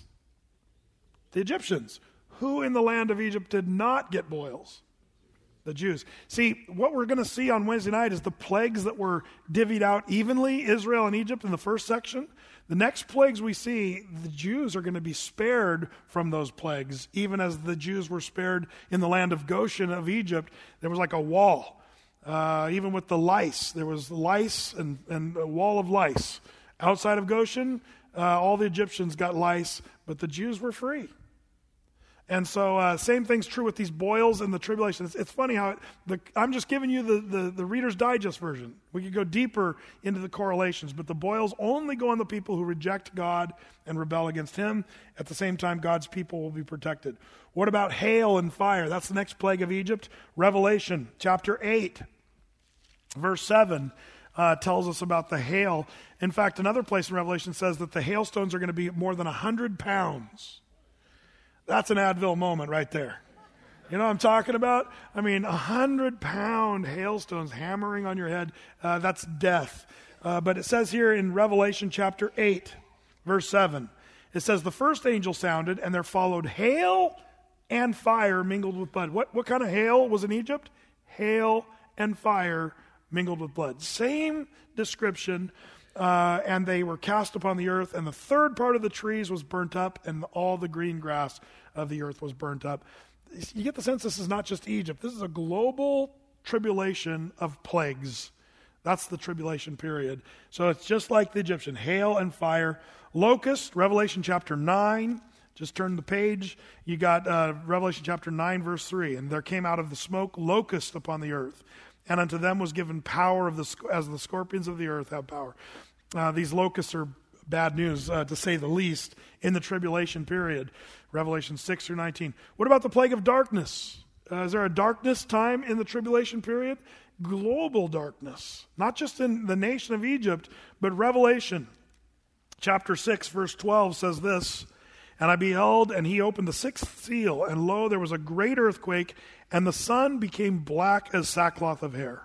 The Egyptians. Who in the land of Egypt did not get boils? The Jews. See, what we're going to see on Wednesday night is the plagues that were divvied out evenly, Israel and Egypt in the first section. The next plagues we see, the Jews are going to be spared from those plagues, even as the Jews were spared in the land of Goshen of Egypt. There was like a wall. Uh, even with the lice, there was lice and, and a wall of lice. Outside of Goshen, uh, all the Egyptians got lice, but the Jews were free. And so uh, same thing's true with these boils and the tribulation. It's, it's funny how it, the, I'm just giving you the, the, the Reader's Digest version. We could go deeper into the correlations, but the boils only go on the people who reject God and rebel against him. At the same time, God's people will be protected. What about hail and fire? That's the next plague of Egypt. Revelation chapter eight, verse seven uh, tells us about the hail. In fact, another place in Revelation says that the hailstones are going to be more than one hundred pounds. That's an Advil moment right there. You know what I'm talking about? I mean, a hundred-pound hailstones hammering on your head, uh, that's death. Uh, but it says here in Revelation chapter eight, verse seven, it says, the first angel sounded, and there followed hail and fire mingled with blood. What, what kind of hail was in Egypt? Hail and fire mingled with blood. Same description. Uh, and they were cast upon the earth, and the third part of the trees was burnt up, and all the green grass of the earth was burnt up. You get the sense this is not just Egypt. This is a global tribulation of plagues. That's the tribulation period. So it's just like the Egyptian, hail and fire. Locust, Revelation chapter nine. Just turn the page. You got uh, Revelation chapter nine, verse three. And there came out of the smoke locusts upon the earth. And unto them was given power of the as the scorpions of the earth have power. Uh, these locusts are bad news, uh, to say the least, in the tribulation period. Revelation six through nineteen. What about the plague of darkness? Uh, is there a darkness time in the tribulation period? Global darkness. Not just in the nation of Egypt, but Revelation chapter six, verse twelve says this, and I beheld, and he opened the sixth seal, and lo, there was a great earthquake, and the sun became black as sackcloth of hair.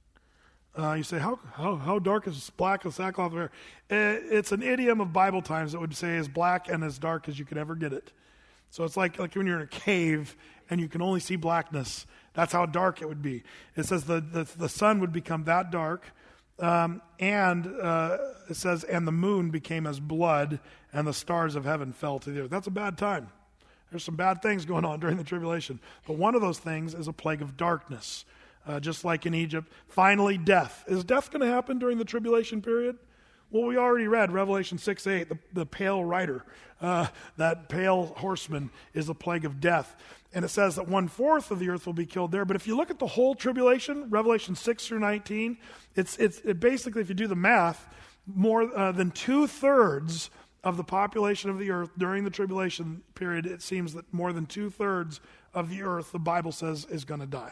Uh, you say, how, how how dark is black as sackcloth of hair? It's an idiom of Bible times that would say as black and as dark as you could ever get it. So it's like, like when you're in a cave and you can only see blackness. That's how dark it would be. It says the, the, the sun would become that dark. Um, and uh, it says, and the moon became as blood, and the stars of heaven fell to the earth. That's a bad time. There's some bad things going on during the tribulation. But one of those things is a plague of darkness, uh, just like in Egypt. Finally, death. Is death going to happen during the tribulation period? Well, we already read Revelation six eight, the, the pale rider. Uh, that pale horseman is a plague of death. And it says that one-fourth of the earth will be killed there. But if you look at the whole tribulation, Revelation six through nineteen, it's, it's it basically, if you do the math, more uh, than two-thirds of the population of the earth during the tribulation period, it seems that more than two-thirds of the earth, the Bible says, is going to die.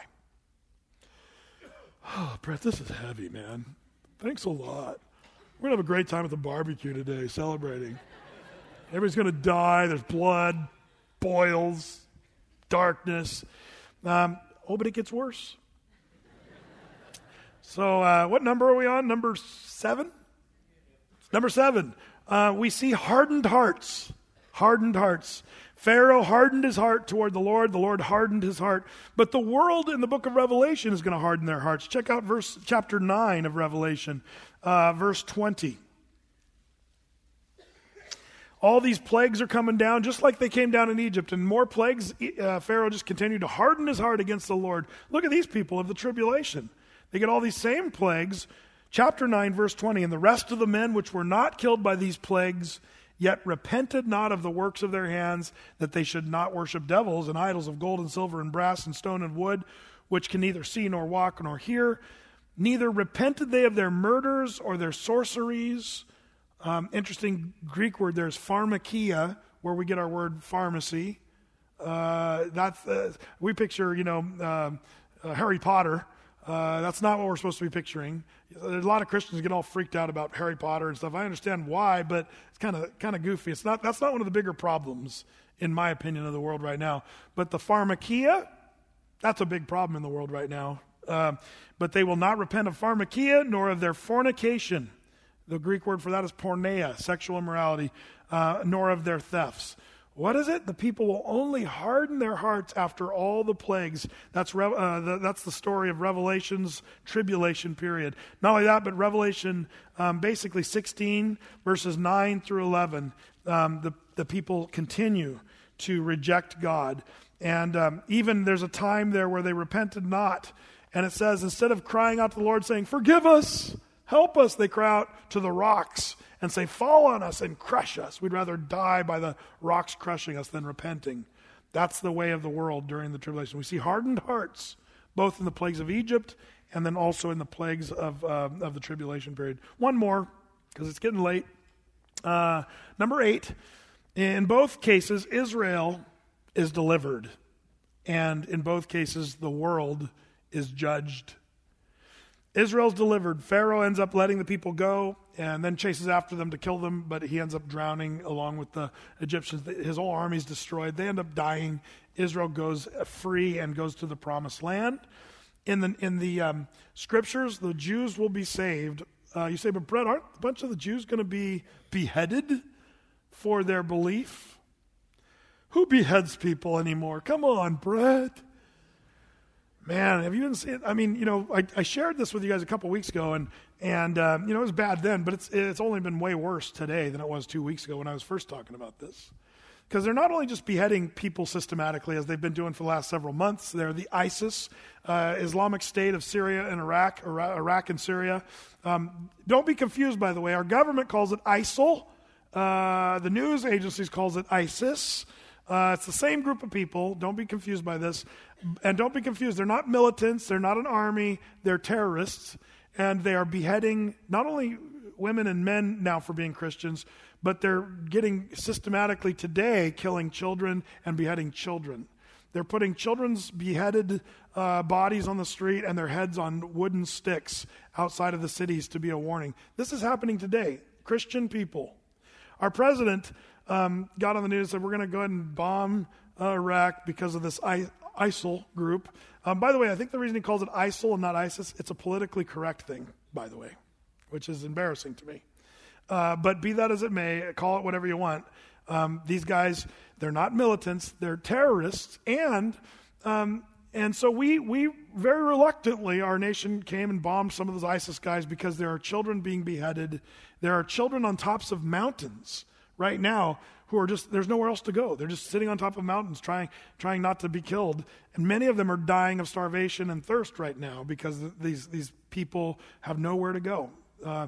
Oh, Brett, this is heavy, man. Thanks a lot. We're going to have a great time at the barbecue today, celebrating. Everybody's going to die. There's blood, boils, darkness. Um, oh, but it gets worse. So uh, what number are we on? Number seven? Number seven. Uh, we see hardened hearts. Hardened hearts. Pharaoh hardened his heart toward the Lord. The Lord hardened his heart. But the world in the book of Revelation is going to harden their hearts. Check out verse chapter nine of Revelation, uh, verse twenty. All these plagues are coming down, just like they came down in Egypt. And more plagues, uh, Pharaoh just continued to harden his heart against the Lord. Look at these people of the tribulation. They get all these same plagues. Chapter nine, verse twenty. And the rest of the men which were not killed by these plagues, yet repented not of the works of their hands, that they should not worship devils and idols of gold and silver and brass and stone and wood, which can neither see nor walk nor hear. Neither repented they of their murders or their sorceries. Um, interesting Greek word there is pharmakia, where we get our word pharmacy. Uh, that's uh, we picture, you know, uh, uh, Harry Potter. Uh, that's not what we're supposed to be picturing. There's a lot of Christians get all freaked out about Harry Potter and stuff. I understand why, but it's kind of kind of goofy. It's not. That's not one of the bigger problems, in my opinion, of the world right now. But the pharmakia, that's a big problem in the world right now. Uh, but they will not repent of pharmakia, nor of their fornication. The Greek word for that is porneia, sexual immorality, uh, nor of their thefts. What is it? The people will only harden their hearts after all the plagues. That's Re- uh, the, that's the story of Revelation's tribulation period. Not only that, but Revelation um, basically sixteen, verses nine through eleven, um, the, the people continue to reject God. And um, even there's a time there where they repented not. And it says, instead of crying out to the Lord saying, forgive us, help us, they cry out to the rocks and say, fall on us and crush us. We'd rather die by the rocks crushing us than repenting. That's the way of the world during the tribulation. We see hardened hearts, both in the plagues of Egypt and then also in the plagues of, uh, of the tribulation period. One more, because it's getting late. Uh, number eight, in both cases, Israel is delivered. And in both cases, the world is judged. Israel's delivered. Pharaoh ends up letting the people go and then chases after them to kill them, but he ends up drowning along with the Egyptians. His whole army's destroyed. They end up dying. Israel goes free and goes to the promised land. In the in the um, scriptures, the Jews will be saved. Uh, you say, but Brett, aren't a bunch of the Jews going to be beheaded for their belief? Who beheads people anymore? Come on, Brett. Man, have you been seeing? I mean, you know, I, I shared this with you guys a couple weeks ago, and and um, you know, it was bad then, but it's it's only been way worse today than it was two weeks ago when I was first talking about this. Because they're not only just beheading people systematically, as they've been doing for the last several months. They're the ISIS, uh, Islamic State of Syria and Iraq, Iraq and Syria. Um, don't be confused, by the way. Our government calls it ISIL. Uh, the news agencies calls it ISIS. Uh, it's the same group of people. Don't be confused by this. And don't be confused. They're not militants. They're not an army. They're terrorists. And they are beheading not only women and men now for being Christians, but they're getting systematically today killing children and beheading children. They're putting children's beheaded uh, bodies on the street and their heads on wooden sticks outside of the cities to be a warning. This is happening today. Christian people. Our president um, got on the news and said, we're going to go ahead and bomb uh, Iraq because of this I- ISIL group. Um, by the way, I think the reason he calls it ISIL and not ISIS, it's a politically correct thing, by the way, which is embarrassing to me. Uh, but be that as it may, call it whatever you want. Um, these guys, they're not militants, they're terrorists, and um, and so we we very reluctantly, our nation came and bombed some of those ISIS guys because there are children being beheaded. There are children on tops of mountains right now who are just, there's nowhere else to go. They're just sitting on top of mountains trying trying not to be killed. And many of them are dying of starvation and thirst right now because these, these people have nowhere to go. Uh,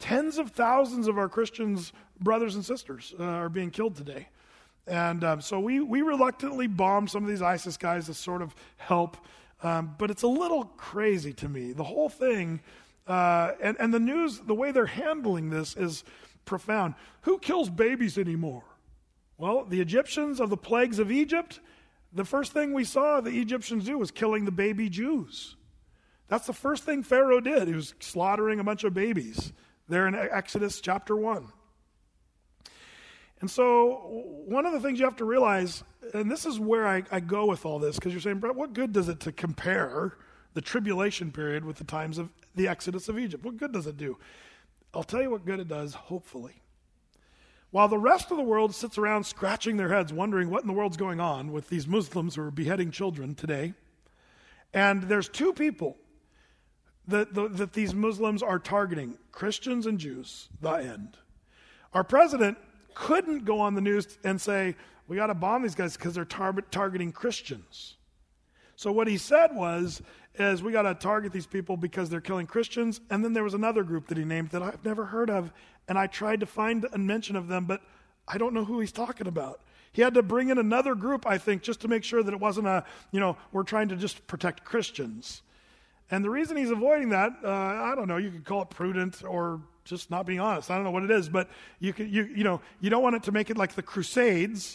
Tens of thousands of our Christians, brothers and sisters, uh, are being killed today. And um, so we, we reluctantly bomb some of these ISIS guys to sort of help. Um, but it's a little crazy to me. The whole thing, uh, and, and the news, the way they're handling this is profound. Who kills babies anymore? Well, the Egyptians of the plagues of Egypt, the first thing we saw the Egyptians do was killing the baby Jews. That's the first thing Pharaoh did. He was slaughtering a bunch of babies there in Exodus chapter one. And so one of the things you have to realize, and this is where I, I go with all this, because you're saying, Brett, what good does it to compare the tribulation period with the times of the Exodus of Egypt? What good does it do? I'll tell you what good it does, hopefully. While the rest of the world sits around scratching their heads, wondering what in the world's going on with these Muslims who are beheading children today, and there's two people that, the, that these Muslims are targeting, Christians and Jews, the end. Our president couldn't go on the news and say, we got to bomb these guys because they're tar- targeting Christians. So what he said was, is we got to target these people because they're killing Christians. And then there was another group that he named that I've never heard of, and I tried to find a mention of them, but I don't know who he's talking about. He had to bring in another group, I think, just to make sure that it wasn't a, you know, we're trying to just protect Christians. And the reason he's avoiding that, uh, I don't know, you could call it prudent or just not being honest. I don't know what it is, but you can, you you know, you don't want it to make it like the Crusades.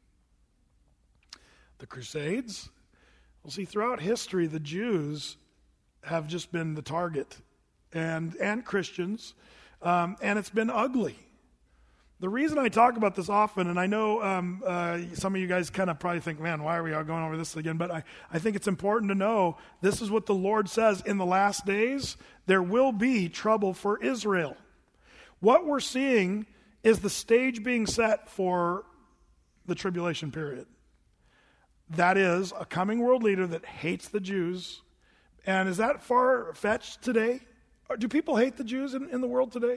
The Crusades? Well, see, throughout history, the Jews have just been the target, and and Christians, um, and it's been ugly. The reason I talk about this often, and I know um, uh, some of you guys kind of probably think, man, why are we all going over this again? But I, I think it's important to know this is what the Lord says in the last days. There will be trouble for Israel. What we're seeing is the stage being set for the tribulation period. That is a coming world leader that hates the Jews. And is that far-fetched today? Or do people hate the Jews in, in the world today?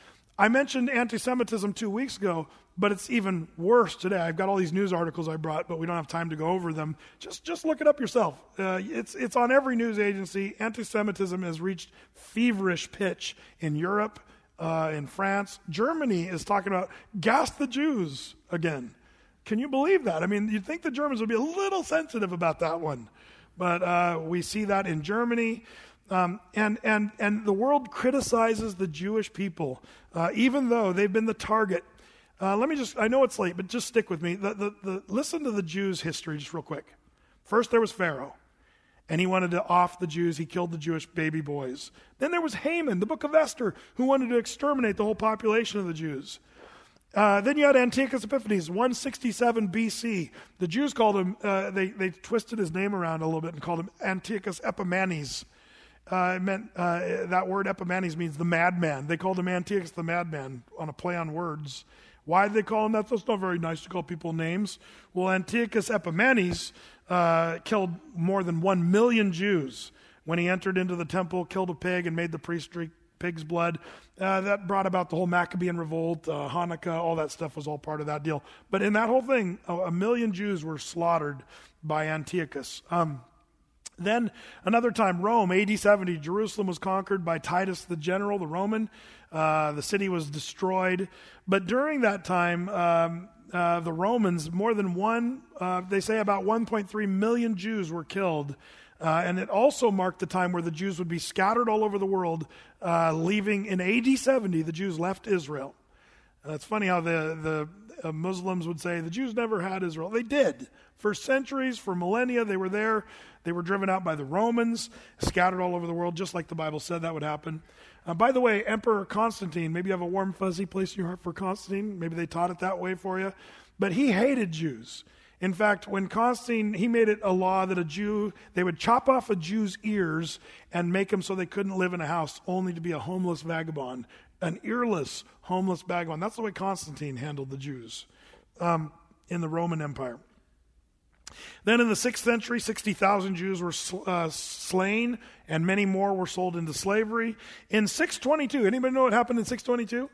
I mentioned anti-Semitism two weeks ago, but it's even worse today. I've got all these news articles I brought, but we don't have time to go over them. Just just look it up yourself. Uh, it's it's on every news agency. Anti-Semitism has reached feverish pitch in Europe, uh, in France. Germany is talking about gas the Jews again. Can you believe that? I mean, you'd think the Germans would be a little sensitive about that one. But uh, we see that in Germany. Um, and, and, and the world criticizes the Jewish people, uh, even though they've been the target. Uh, let me just, I know it's late, but just stick with me. The, the, the, listen to the Jews' history just real quick. First there was Pharaoh, and he wanted to off the Jews. He killed the Jewish baby boys. Then there was Haman, the book of Esther, who wanted to exterminate the whole population of the Jews. Uh, then you had Antiochus Epiphanes, one sixty-seven B C. The Jews called him, uh, they, they twisted his name around a little bit and called him Antiochus Epimanes. Uh, it meant, uh, that word Epimanes means the madman. They called him Antiochus the madman on a play on words. Why did they call him that? That's not very nice to call people names. Well, Antiochus Epimanes uh, killed more than one million Jews when he entered into the temple, killed a pig, and made the priest drink pig's blood. Uh, that brought about the whole Maccabean revolt, uh, Hanukkah, all that stuff was all part of that deal. But in that whole thing, a, a million Jews were slaughtered by Antiochus. Um, Then another time, Rome, A D seventy, Jerusalem was conquered by Titus the general, the Roman. Uh, the city was destroyed. But during that time, um, uh, the Romans, more than one, uh, they say about one point three million Jews were killed. Uh, and it also marked the time where the Jews would be scattered all over the world, uh, leaving in A D seventy, the Jews left Israel. Uh, it's funny how the, the uh, Muslims would say the Jews never had Israel. They did. For centuries, for millennia, they were there. They were driven out by the Romans, scattered all over the world, just like the Bible said that would happen. Uh, by the way, Emperor Constantine, maybe you have a warm, fuzzy place in your heart for Constantine. Maybe they taught it that way for you. But he hated Jews. In fact, when Constantine, he made it a law that a Jew, they would chop off a Jew's ears and make them so they couldn't live in a house, only to be a homeless vagabond, an earless homeless vagabond. That's the way Constantine handled the Jews um, in the Roman Empire. Then in the sixth century, sixty thousand Jews were sl- uh, slain, and many more were sold into slavery. In six twenty-two, anybody know what happened in six twenty-two?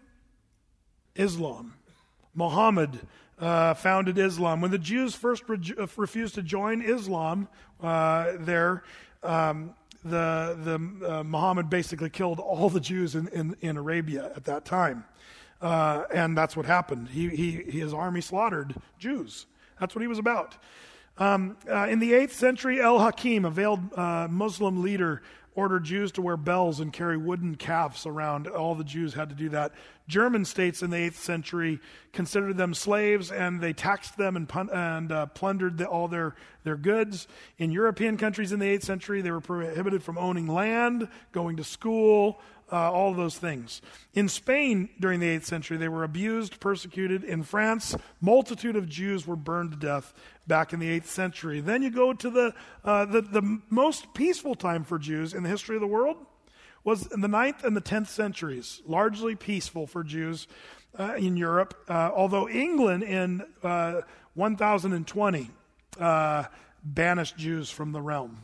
Islam. Muhammad uh, founded Islam. When the Jews first re- refused to join Islam uh, there, um, the the uh, Muhammad basically killed all the Jews in, in, in Arabia at that time. Uh, and that's what happened. He, he, his army slaughtered Jews. That's what he was about. Um, uh, in the eighth century, El-Hakim, a veiled uh, Muslim leader, ordered Jews to wear bells and carry wooden calves around. All the Jews had to do that. German states in the eighth century considered them slaves, and they taxed them and, pun- and uh, plundered the, all their, their goods. In European countries in the eighth century, they were prohibited from owning land, going to school, uh, all of those things. In Spain during the eighth century, they were abused, persecuted. In France, multitude of Jews were burned to death back in the eighth century. Then you go to the, uh, the the most peaceful time for Jews in the history of the world was in the ninth and the tenth centuries, largely peaceful for Jews uh, in Europe, uh, although England in uh, one thousand twenty uh, banished Jews from the realm.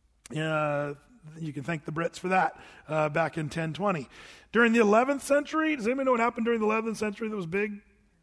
Uh, you can thank the Brits for that uh, back in ten twenty. During the eleventh century, does anybody know what happened during the eleventh century that was big?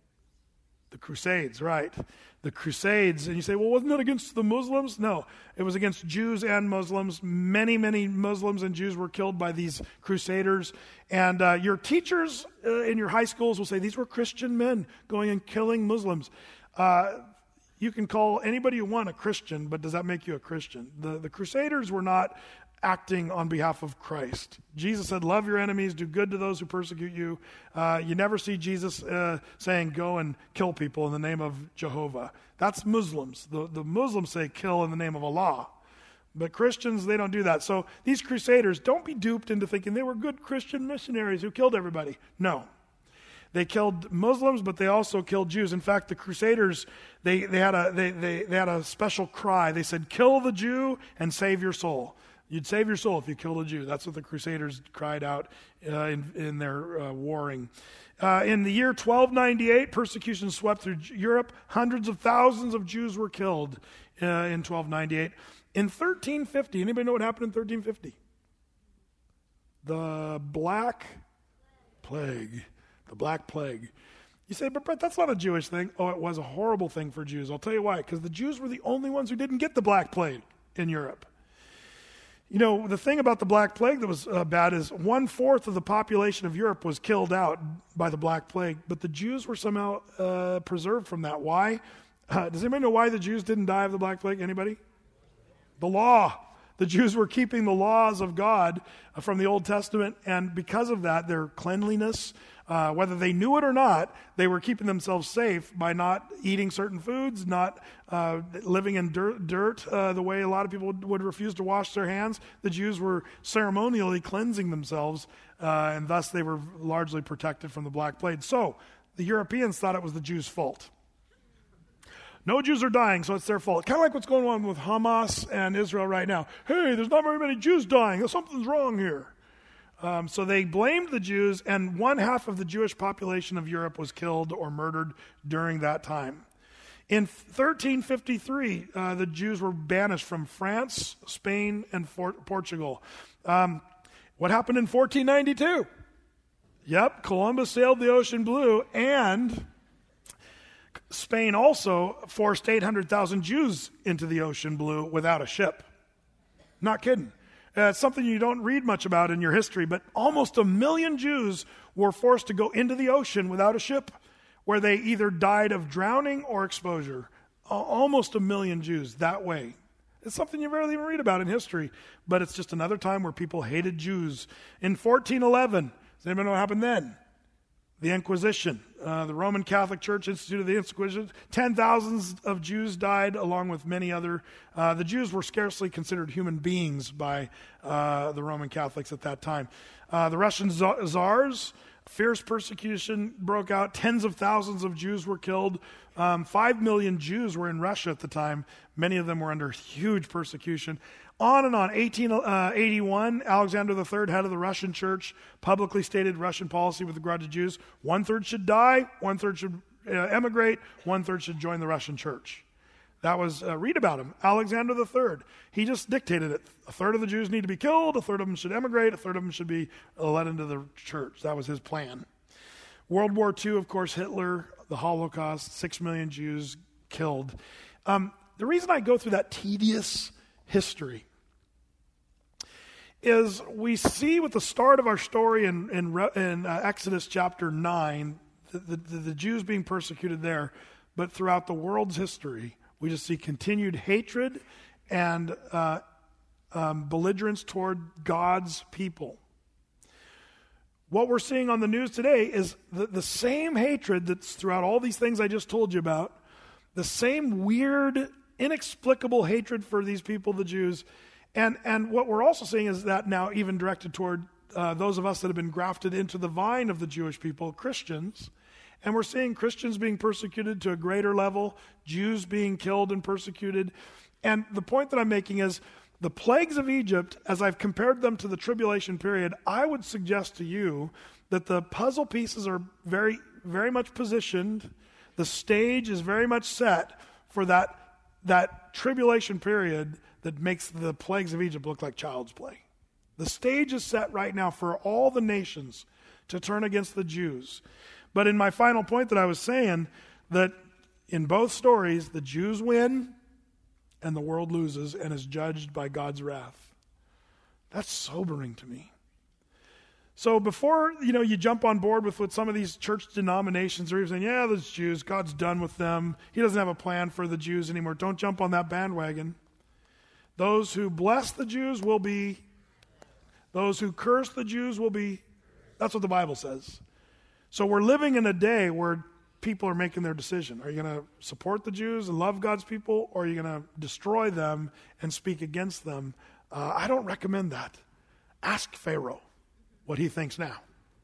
The Crusades, right. The Crusades. And you say, well, wasn't it against the Muslims? No, it was against Jews and Muslims. Many, many Muslims and Jews were killed by these crusaders. And uh, your teachers uh, in your high schools will say, these were Christian men going and killing Muslims. Uh, you can call anybody you want a Christian, but does that make you a Christian? The, the Crusaders were not acting on behalf of Christ. Jesus said, love your enemies, do good to those who persecute you. Uh, you never see Jesus uh, saying, go and kill people in the name of Jehovah. That's Muslims. The, the Muslims say kill in the name of Allah. But Christians, they don't do that. So these crusaders, don't be duped into thinking they were good Christian missionaries who killed everybody. No. They killed Muslims, but they also killed Jews. In fact, the Crusaders, they, they, had a, they, they, they had a special cry. They said, kill the Jew and save your soul. You'd save your soul if you killed a Jew. That's what the Crusaders cried out uh, in, in their uh, warring. Uh, in the year twelve ninety-eight, persecution swept through Europe. Hundreds of thousands of Jews were killed uh, in twelve ninety-eight. In thirteen fifty, anybody know what happened in thirteen fifty? The Black Plague. The Black Plague. You say, but Brett, that's not a Jewish thing. Oh, it was a horrible thing for Jews. I'll tell you why. Because the Jews were the only ones who didn't get the Black Plague in Europe. You know, the thing about the Black Plague that was uh, bad is one-fourth of the population of Europe was killed out by the Black Plague, but the Jews were somehow uh, preserved from that. Why? Uh, does anybody know why the Jews didn't die of the Black Plague? Anybody? The law. The Jews were keeping the laws of God uh, from the Old Testament, and because of that, their cleanliness, uh, whether they knew it or not, they were keeping themselves safe by not eating certain foods, not uh, living in dirt, dirt uh, the way a lot of people would, would refuse to wash their hands. The Jews were ceremonially cleansing themselves, uh, and thus they were largely protected from the Black Plague. So the Europeans thought it was the Jews' fault. No Jews are dying, so it's their fault. Kind of like what's going on with Hamas and Israel right now. Hey, there's not very many Jews dying. Something's wrong here. Um, so they blamed the Jews, and one half of the Jewish population of Europe was killed or murdered during that time. In thirteen fifty-three, uh, the Jews were banished from France, Spain, and For- Portugal. Um, what happened in fourteen ninety-two? Yep, Columbus sailed the ocean blue, and Spain also forced eight hundred thousand Jews into the ocean blue without a ship. Not kidding. Uh, it's something you don't read much about in your history, but almost a million Jews were forced to go into the ocean without a ship, where they either died of drowning or exposure. Uh, almost a million Jews that way. It's something you rarely even read about in history, but it's just another time where people hated Jews. In fourteen eleven, does anybody know what happened then? The Inquisition. Uh, the Roman Catholic Church instituted the Inquisition. Ten thousands of Jews died, along with many other. Uh, the Jews were scarcely considered human beings by uh, the Roman Catholics at that time. Uh, the Russian czars, fierce persecution broke out. Tens of thousands of Jews were killed. Um, Five million Jews were in Russia at the time. Many of them were under huge persecution. On and on. eighteen eighty-one, Alexander the Third, head of the Russian church, publicly stated Russian policy with regard to Jews. One-third should die, one-third should uh, emigrate, one-third should join the Russian church. That was, uh, read about him, Alexander the Third. He just dictated it. A third of the Jews need to be killed, a third of them should emigrate, a third of them should be uh, led into the church. That was his plan. World War Two, of course, Hitler, the Holocaust, six million Jews killed. Um, the reason I go through that tedious history is we see with the start of our story in, in, in uh, Exodus chapter nine, the, the, the Jews being persecuted there, but throughout the world's history, we just see continued hatred and uh, um, belligerence toward God's people. What we're seeing on the news today is the, the same hatred that's throughout all these things I just told you about, the same weird, inexplicable hatred for these people, the Jews. And and what we're also seeing is that now even directed toward uh, those of us that have been grafted into the vine of the Jewish people, Christians. And we're seeing Christians being persecuted to a greater level, Jews being killed and persecuted. And the point that I'm making is the plagues of Egypt, as I've compared them to the tribulation period, I would suggest to you that the puzzle pieces are very, very much positioned. The stage is very much set for that, that tribulation period that makes the plagues of Egypt look like child's play. The stage is set right now for all the nations to turn against the Jews. But in my final point that I was saying, that in both stories, the Jews win and the world loses and is judged by God's wrath. That's sobering to me. So before, you know, you jump on board with what some of these church denominations are even saying, yeah, those Jews, God's done with them. He doesn't have a plan for the Jews anymore. Don't jump on that bandwagon. Those who bless the Jews will be, those who curse the Jews will be, that's what the Bible says. So we're living in a day where people are making their decision. Are you going to support the Jews and love God's people, or are you going to destroy them and speak against them? Uh, I don't recommend that. Ask Pharaoh what he thinks now.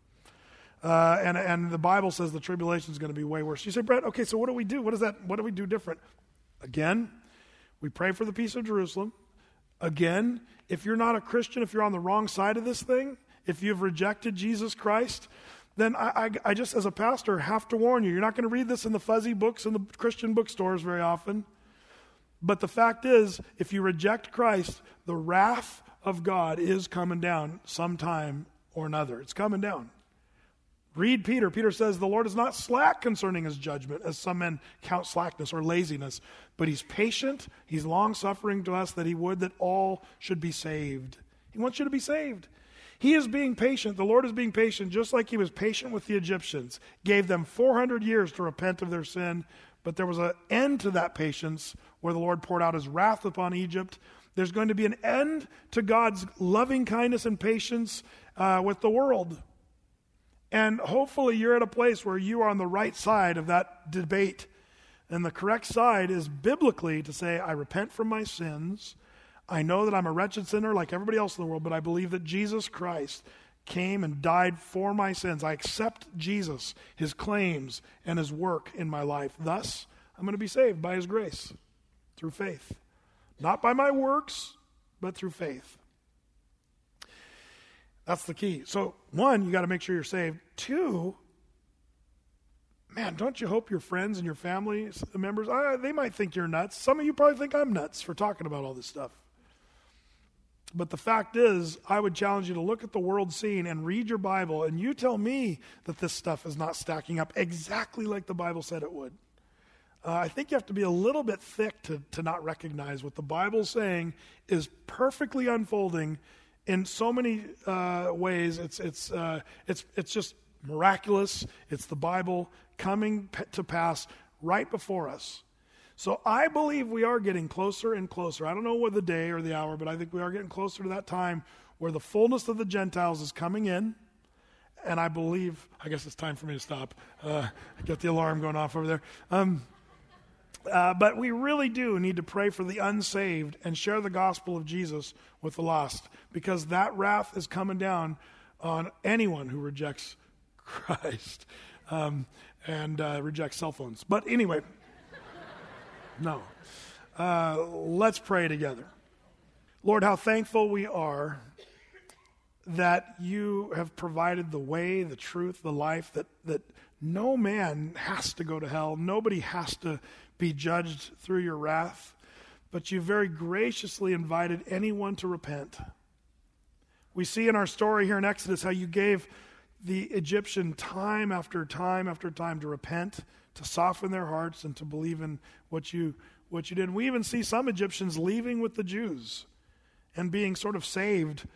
Uh, and, and the Bible says the tribulation is going to be way worse. You say, Brett, okay, so what do we do? What is that? What do we do different? Again, we pray for the peace of Jerusalem. Again, if you're not a Christian, if you're on the wrong side of this thing, if you've rejected Jesus Christ, then I, I, I just, as a pastor, have to warn you. You're not going to read this in the fuzzy books in the Christian bookstores very often. But the fact is, if you reject Christ, the wrath of God is coming down sometime or another. It's coming down. Read Peter. Peter says, the Lord is not slack concerning his judgment, as some men count slackness or laziness, but he's patient. He's long-suffering to us, that he would that all should be saved. He wants you to be saved. He is being patient. The Lord is being patient, just like he was patient with the Egyptians. Gave them four hundred years to repent of their sin, but there was an end to that patience where the Lord poured out his wrath upon Egypt. There's going to be an end to God's loving kindness and patience uh, with the world. And hopefully you're at a place where you are on the right side of that debate. And the correct side is biblically to say, I repent from my sins. I know that I'm a wretched sinner like everybody else in the world, but I believe that Jesus Christ came and died for my sins. I accept Jesus, his claims, and his work in my life. Thus, I'm going to be saved by his grace through faith. Not by my works, but through faith. That's the key. So, one, you got to make sure you're saved. Two, man, don't you hope your friends and your family members, uh, they might think you're nuts. Some of you probably think I'm nuts for talking about all this stuff. But the fact is, I would challenge you to look at the world scene and read your Bible, and you tell me that this stuff is not stacking up exactly like the Bible said it would. Uh, I think you have to be a little bit thick to, to not recognize what the Bible's saying is perfectly unfolding in so many uh, ways. It's it's uh, it's it's just miraculous. It's the Bible coming p- to pass right before us. So I believe we are getting closer and closer. I don't know what the day or the hour, but I think we are getting closer to that time where the fullness of the Gentiles is coming in. And I believe, I guess it's time for me to stop. Uh, I got the alarm going off over there. Um, uh, but we really do need to pray for the unsaved and share the gospel of Jesus with the lost, because that wrath is coming down on anyone who rejects Christ um, and uh, rejects cell phones. But anyway, no. Uh, let's pray together. Lord, how thankful we are that you have provided the way, the truth, the life, that, that no man has to go to hell. Nobody has to be judged through your wrath, but you very graciously invited anyone to repent. We see in our story here in Exodus how you gave the Egyptian time after time after time to repent, to soften their hearts, and to believe in what you what you did. And we even see some Egyptians leaving with the Jews and being sort of saved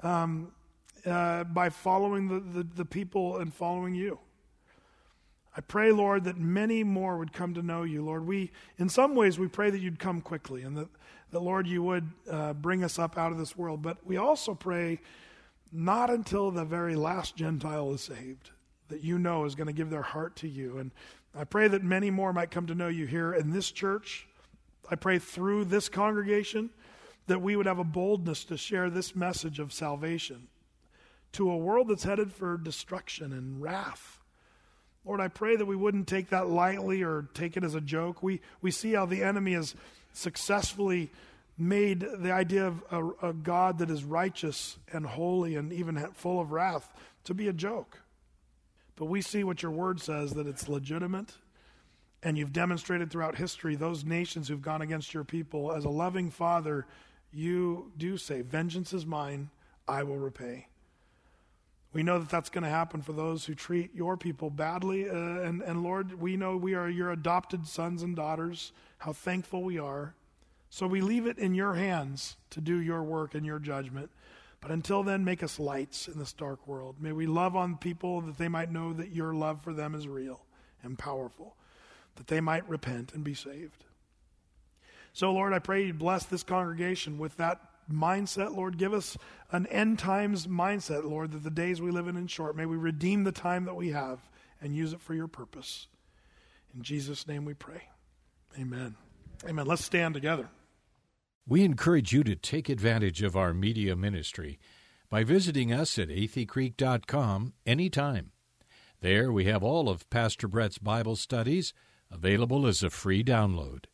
um, uh, by following the, the, the people and following you. I pray, Lord, that many more would come to know you, Lord. We, in some ways, we pray that you'd come quickly and that, that Lord, you would uh, bring us up out of this world. But we also pray not until the very last Gentile is saved, that you know is going to give their heart to you. And I pray that many more might come to know you here in this church. I pray through this congregation that we would have a boldness to share this message of salvation to a world that's headed for destruction and wrath. Lord, I pray that we wouldn't take that lightly or take it as a joke. We we see how the enemy has successfully made the idea of a, a God that is righteous and holy and even full of wrath to be a joke. But we see what your word says, that it's legitimate, and you've demonstrated throughout history those nations who've gone against your people. As a loving Father, you do say, vengeance is mine, I will repay. We know that that's going to happen for those who treat your people badly. Uh, and, and Lord, we know we are your adopted sons and daughters, how thankful we are. So we leave it in your hands to do your work and your judgment. But until then, make us lights in this dark world. May we love on people that they might know that your love for them is real and powerful, that they might repent and be saved. So, Lord, I pray you bless this congregation with that mindset, Lord. Give us an end times mindset, Lord, that the days we live in are short. May we redeem the time that we have and use it for your purpose. In Jesus' name we pray. Amen. Amen. Let's stand together. We encourage you to take advantage of our media ministry by visiting us at athey creek dot com anytime. There we have all of Pastor Brett's Bible studies available as a free download.